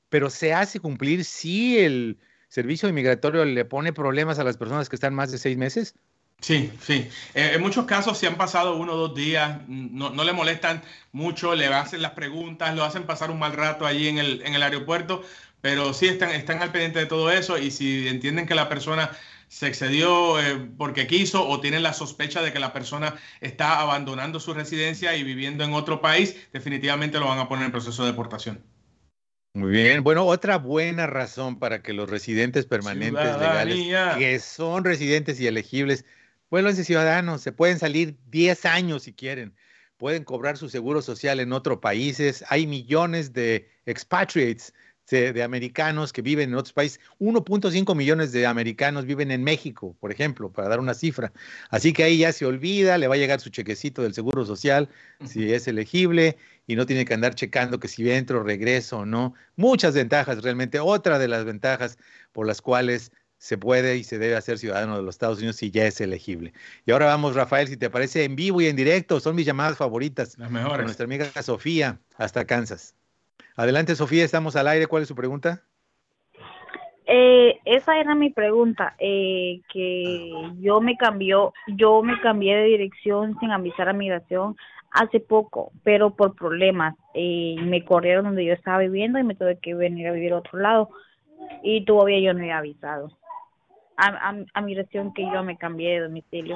pero se hace cumplir si el servicio migratorio le pone problemas a las personas que están más de seis meses. Sí, sí. Eh, en muchos casos si han pasado uno o dos días, no, no le molestan mucho, le hacen las preguntas, lo hacen pasar un mal rato allí en el, en el aeropuerto, pero sí están, están al pendiente de todo eso y si entienden que la persona se excedió eh, porque quiso o tienen la sospecha de que la persona está abandonando su residencia y viviendo en otro país, definitivamente lo van a poner en proceso de deportación. Muy bien. Bueno, otra buena razón para que los residentes permanentes legales, que son residentes y elegibles, vuélvanse ciudadanos, se pueden salir diez años si quieren, pueden cobrar su seguro social en otros países, hay millones de expatriates, de, de americanos que viven en otros países, uno punto cinco millones de americanos viven en México, por ejemplo, para dar una cifra, así que ahí ya se olvida, le va a llegar su chequecito del seguro social, uh-huh. si es elegible, y no tiene que andar checando que si entro, regreso o no, muchas ventajas realmente, otra de las ventajas por las cuales se puede y se debe hacer ciudadano de los Estados Unidos si ya es elegible. Y ahora vamos, Rafael, si te parece, en vivo y en directo, son mis llamadas favoritas. Las mejores. Con nuestra amiga Sofía, hasta Kansas. Adelante, Sofía, estamos al aire. ¿Cuál es su pregunta? Eh, esa era mi pregunta, eh, que yo me cambió, yo me cambié de dirección sin avisar a migración hace poco, pero por problemas. Eh, me corrieron donde yo estaba viviendo y me tuve que venir a vivir a otro lado y todavía yo no he avisado a, a, a migración que yo me cambié de domicilio.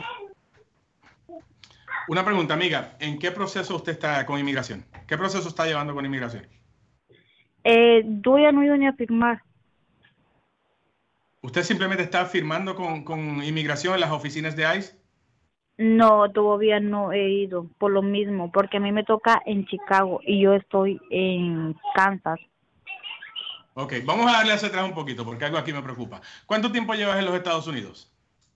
Una pregunta, amiga, ¿en qué proceso usted está con inmigración? ¿Qué proceso está llevando con inmigración? Eh, yo ya no he ido ni a firmar. ¿Usted simplemente está firmando con, con inmigración en las oficinas de ICE? No, todavía no he ido, por lo mismo, porque a mí me toca en Chicago y yo estoy en Kansas. Ok, vamos a darle hacia atrás un poquito, porque algo aquí me preocupa. ¿Cuánto tiempo llevas en los Estados Unidos?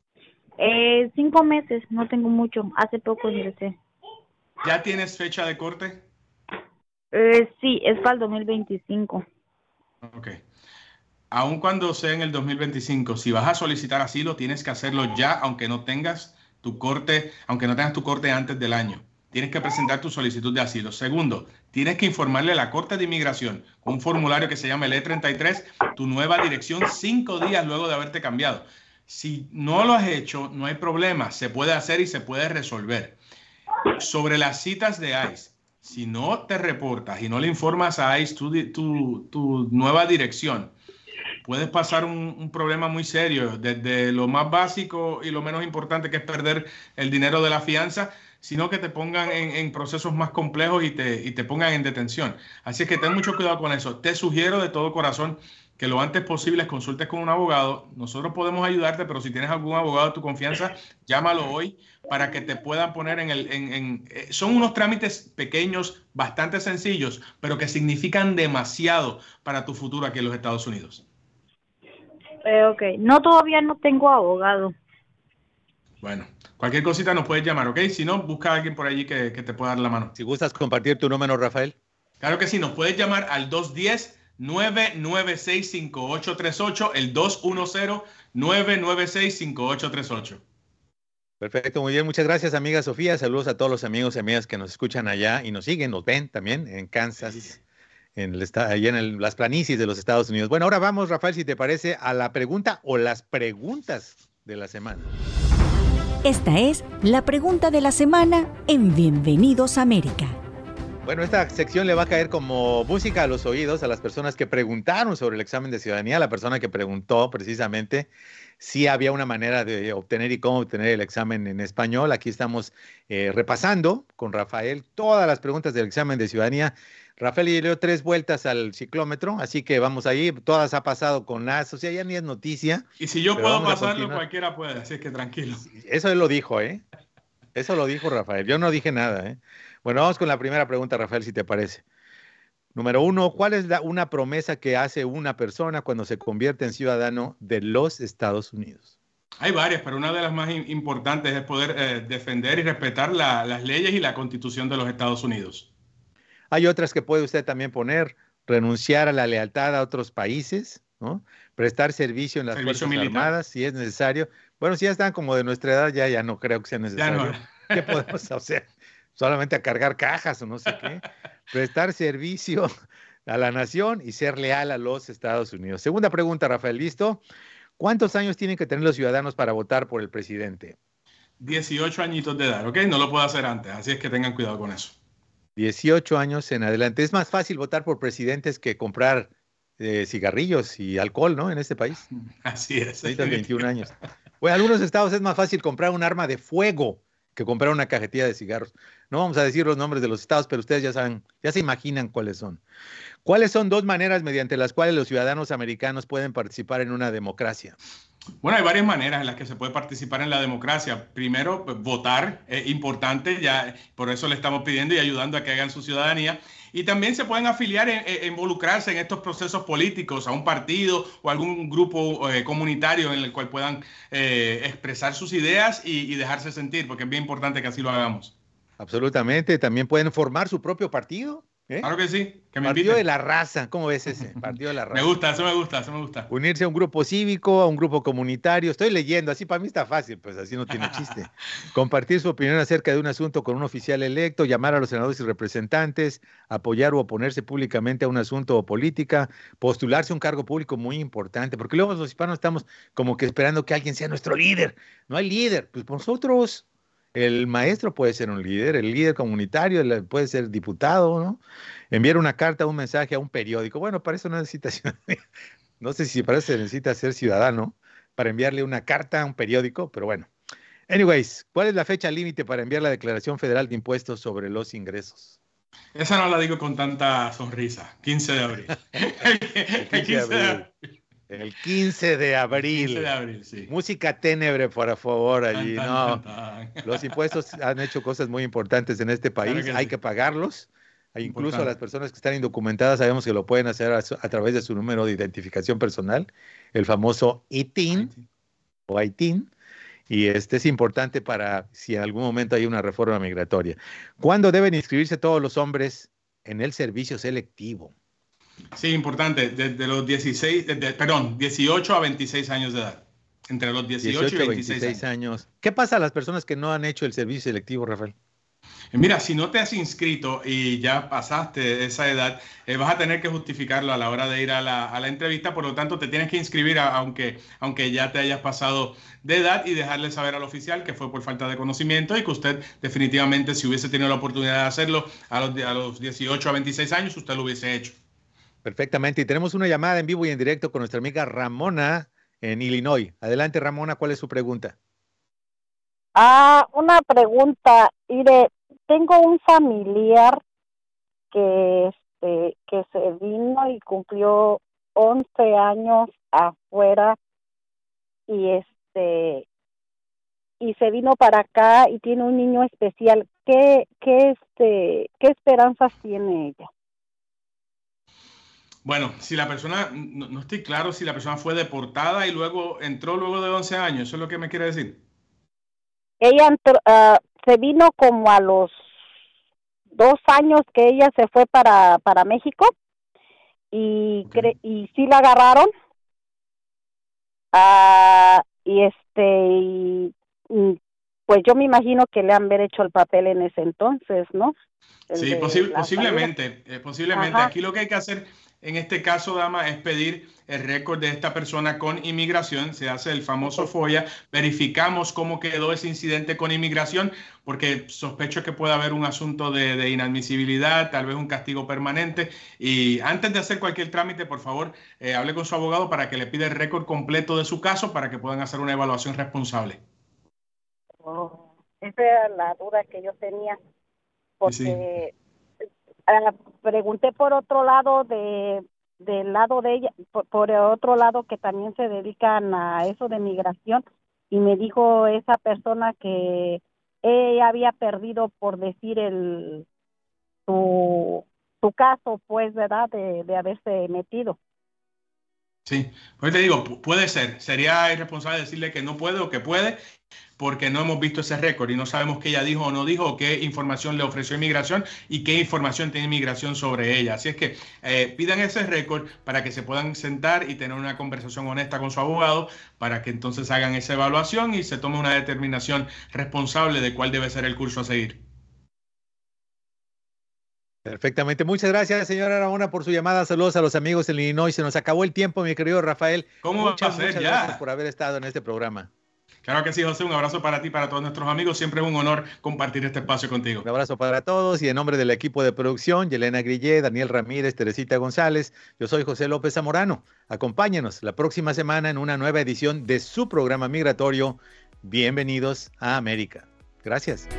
Eh, cinco meses, no tengo mucho, hace poco ingresé. ¿Ya tienes fecha de corte? Eh, sí, es para el dos mil veinticinco. Ok. Aun cuando sea en el dos mil veinticinco, si vas a solicitar asilo, tienes que hacerlo ya, aunque no tengas tu corte, aunque no tengas tu corte antes del año. Tienes que presentar tu solicitud de asilo. Segundo, tienes que informarle a la Corte de Inmigración con un formulario que se llama el E treinta y tres, tu nueva dirección cinco días luego de haberte cambiado. Si no lo has hecho, no hay problema. Se puede hacer y se puede resolver. Sobre las citas de ICE, si no te reportas y no le informas a ICE tu, tu, tu nueva dirección, puedes pasar un, un problema muy serio, desde lo más básico y lo menos importante, que es perder el dinero de la fianza, sino que te pongan en, en procesos más complejos y te, y te pongan en detención. Así que ten mucho cuidado con eso. Te sugiero de todo corazón que lo antes posible consultes con un abogado. Nosotros podemos ayudarte, pero si tienes algún abogado de tu confianza, llámalo hoy para que te puedan poner en el... En, en, eh, son unos trámites pequeños, bastante sencillos, pero que significan demasiado para tu futuro aquí en los Estados Unidos. Eh, ok, no, todavía no tengo abogado. Bueno, cualquier cosita nos puedes llamar, ¿ok? Si no, busca a alguien por allí que, que te pueda dar la mano. Si gustas compartir tu número, Rafael. Claro que sí, nos puedes llamar al dos uno cero, nueve nueve seis, cinco ocho tres ocho, el dos uno cero, nueve nueve seis, cinco ocho tres ocho. Perfecto, muy bien. Muchas gracias, amiga Sofía. Saludos a todos los amigos y amigas que nos escuchan allá y nos siguen, nos ven también en Kansas, en el, allá en el, las planicies de los Estados Unidos. Bueno, ahora vamos, Rafael, si te parece, a la pregunta o las preguntas de la semana. Esta es la pregunta de la semana en Bienvenidos a América. Bueno, esta sección le va a caer como música a los oídos a las personas que preguntaron sobre el examen de ciudadanía, la persona que preguntó precisamente si había una manera de obtener y cómo obtener el examen en español. Aquí estamos eh, repasando con Rafael todas las preguntas del examen de ciudadanía. Rafael le dio tres vueltas al ciclómetro, así que vamos ahí. Todas ha pasado con las, o sea, ya ni es noticia. Y si yo puedo pasarlo, cualquiera puede, así que tranquilo. Eso él lo dijo, ¿eh? Eso lo dijo Rafael. Yo no dije nada, ¿eh? Bueno, vamos con la primera pregunta, Rafael, si te parece. Número uno, ¿cuál es la, una promesa que hace una persona cuando se convierte en ciudadano de los Estados Unidos? Hay varias, pero una de las más importantes es poder eh, defender y respetar la, las leyes y la Constitución de los Estados Unidos. Hay otras que puede usted también poner: renunciar a la lealtad a otros países, ¿no? Prestar servicio en las servicio Fuerzas militar. Armadas si es necesario. Bueno, si ya están como de nuestra edad, ya, ya no creo que sea necesario. No. ¿Qué podemos hacer? Solamente a cargar cajas o no sé qué. Prestar servicio a la nación y ser leal a los Estados Unidos. Segunda pregunta, Rafael, ¿listo? ¿Cuántos años tienen que tener los ciudadanos para votar por el presidente? dieciocho añitos de edad, ¿ok? No lo puedo hacer antes, así es que tengan cuidado con eso. dieciocho años en adelante. Es más fácil votar por presidentes que comprar eh, cigarrillos y alcohol, ¿no? En este país. Así es. Ahorita veintiún años. Bueno, en algunos estados es más fácil comprar un arma de fuego que comprar una cajetilla de cigarros. No vamos a decir los nombres de los estados, pero ustedes ya saben, ya se imaginan cuáles son. ¿Cuáles son dos maneras mediante las cuales los ciudadanos americanos pueden participar en una democracia? Bueno, hay varias maneras en las que se puede participar en la democracia. Primero, pues, votar es importante, ya por eso le estamos pidiendo y ayudando a que hagan su ciudadanía. Y también se pueden afiliar, en, en involucrarse en estos procesos políticos, a un partido o algún grupo eh, comunitario en el cual puedan eh, expresar sus ideas y, y dejarse sentir, porque es bien importante que así lo hagamos. Absolutamente. También pueden formar su propio partido. ¿Eh? Claro que sí, que me Partido inviten. de la raza, ¿cómo ves ese? Partido de la raza. Me gusta, eso me gusta, eso me gusta. Unirse a un grupo cívico, a un grupo comunitario. Estoy leyendo, así para mí está fácil, pues así no tiene chiste. Compartir su opinión acerca de un asunto con un oficial electo, llamar a los senadores y representantes, apoyar o oponerse públicamente a un asunto o política, postularse a un cargo público muy importante, porque luego los hispanos estamos como que esperando que alguien sea nuestro líder. No hay líder, pues nosotros. El maestro puede ser un líder, el líder comunitario puede ser diputado, ¿no? Enviar una carta, un mensaje a un periódico. Bueno, para eso no necesita ciudadanía. No sé si para eso se necesita ser ciudadano, para enviarle una carta a un periódico, pero bueno. Anyways, ¿cuál es la fecha límite para enviar la Declaración Federal de Impuestos sobre los Ingresos? Esa no la digo con tanta sonrisa. quince de abril. El quince de abril. El quince de abril. quince de abril, sí. Música ténebre, por favor, allí. Tan, tan, no. tan, tan. Los impuestos han hecho cosas muy importantes en este país. Claro que Hay sí. que pagarlos. E incluso Importante. las personas que están indocumentadas sabemos que lo pueden hacer a, su- a través de su número de identificación personal, el famoso I T I N o I T I N. Y este es importante para si en algún momento hay una reforma migratoria. ¿Cuándo deben inscribirse todos los hombres en el servicio selectivo? Sí, importante. Desde los dieciséis, desde, perdón, dieciocho a veintiséis años de edad. Entre los dieciocho, y veintiséis años. años. ¿Qué pasa a las personas que no han hecho el servicio selectivo, Rafael? Mira, si no te has inscrito y ya pasaste esa edad, eh, vas a tener que justificarlo a la hora de ir a la, a la entrevista. Por lo tanto, te tienes que inscribir a- aunque, aunque ya te hayas pasado de edad y dejarle saber al oficial que fue por falta de conocimiento y que usted definitivamente, si hubiese tenido la oportunidad de hacerlo a los, a los dieciocho a veintiséis años, usted lo hubiese hecho. Perfectamente. Y tenemos una llamada en vivo y en directo con nuestra amiga Ramona en Illinois. Adelante, Ramona, ¿cuál es su pregunta? Ah, una pregunta. Mire, tengo un familiar que este que se vino y cumplió once años afuera y este y se vino para acá y tiene un niño especial. ¿Qué qué este qué esperanzas tiene ella? Bueno, si la persona, no, no estoy claro si la persona fue deportada y luego entró luego de once años, ¿eso es lo que me quiere decir? Ella entró, ah, se vino como a los dos años que ella se fue para para México y cre y sí la agarraron. Ah, y este y, y, pues yo me imagino que le han haber hecho el papel en ese entonces, ¿no? El Sí, de posi- la posiblemente, eh, posiblemente. Ajá. Aquí lo que hay que hacer en este caso, dama, es pedir el récord de esta persona con inmigración. Se hace el famoso F O I A. Verificamos cómo quedó ese incidente con inmigración, porque sospecho que puede haber un asunto de, de inadmisibilidad, tal vez un castigo permanente. Y antes de hacer cualquier trámite, por favor, eh, hable con su abogado para que le pida el récord completo de su caso para que puedan hacer una evaluación responsable. Oh, esa era la duda que yo tenía, porque Sí. ah, pregunté por otro lado de del lado de ella, por, por otro lado que también se dedican a eso de migración, y me dijo esa persona que ella había perdido, por decir, el su, su caso, pues, ¿verdad?, de, de haberse metido. Sí, pues te digo, pu- puede ser. Sería irresponsable decirle que no puede o que puede, porque no hemos visto ese récord y no sabemos qué ella dijo o no dijo, o qué información le ofreció inmigración y qué información tiene inmigración sobre ella. Así es que eh, pidan ese récord para que se puedan sentar y tener una conversación honesta con su abogado, para que entonces hagan esa evaluación y se tome una determinación responsable de cuál debe ser el curso a seguir. Perfectamente. Muchas gracias, señora Arjona, por su llamada. Saludos a los amigos en Illinois. Se nos acabó el tiempo, mi querido Rafael. ¿Cómo muchas, va a ser muchas ya? gracias por haber estado en este programa. Claro que sí, José. Un abrazo para ti y para todos nuestros amigos. Siempre es un honor compartir este espacio contigo. Un abrazo para todos y en nombre del equipo de producción, Yelena Grillé, Daniel Ramírez, Teresita González, yo soy José López Zamorano. Acompáñenos la próxima semana en una nueva edición de su programa migratorio. Bienvenidos a América. Gracias.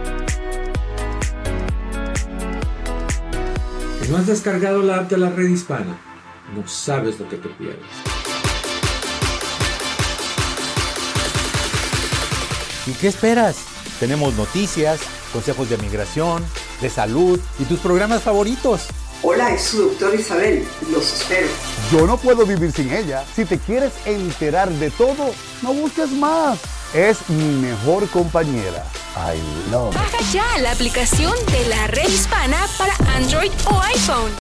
Si no has descargado la app de la Red Hispana, no sabes lo que te pierdes. ¿Y qué esperas? Tenemos noticias, consejos de migración, de salud y tus programas favoritos. Hola, es su doctor Isabel. Los espero. Yo no puedo vivir sin ella. Si te quieres enterar de todo, no busques más. Es mi mejor compañera. I love it. Baja ya la aplicación de la Red Hispana para Android o iPhone.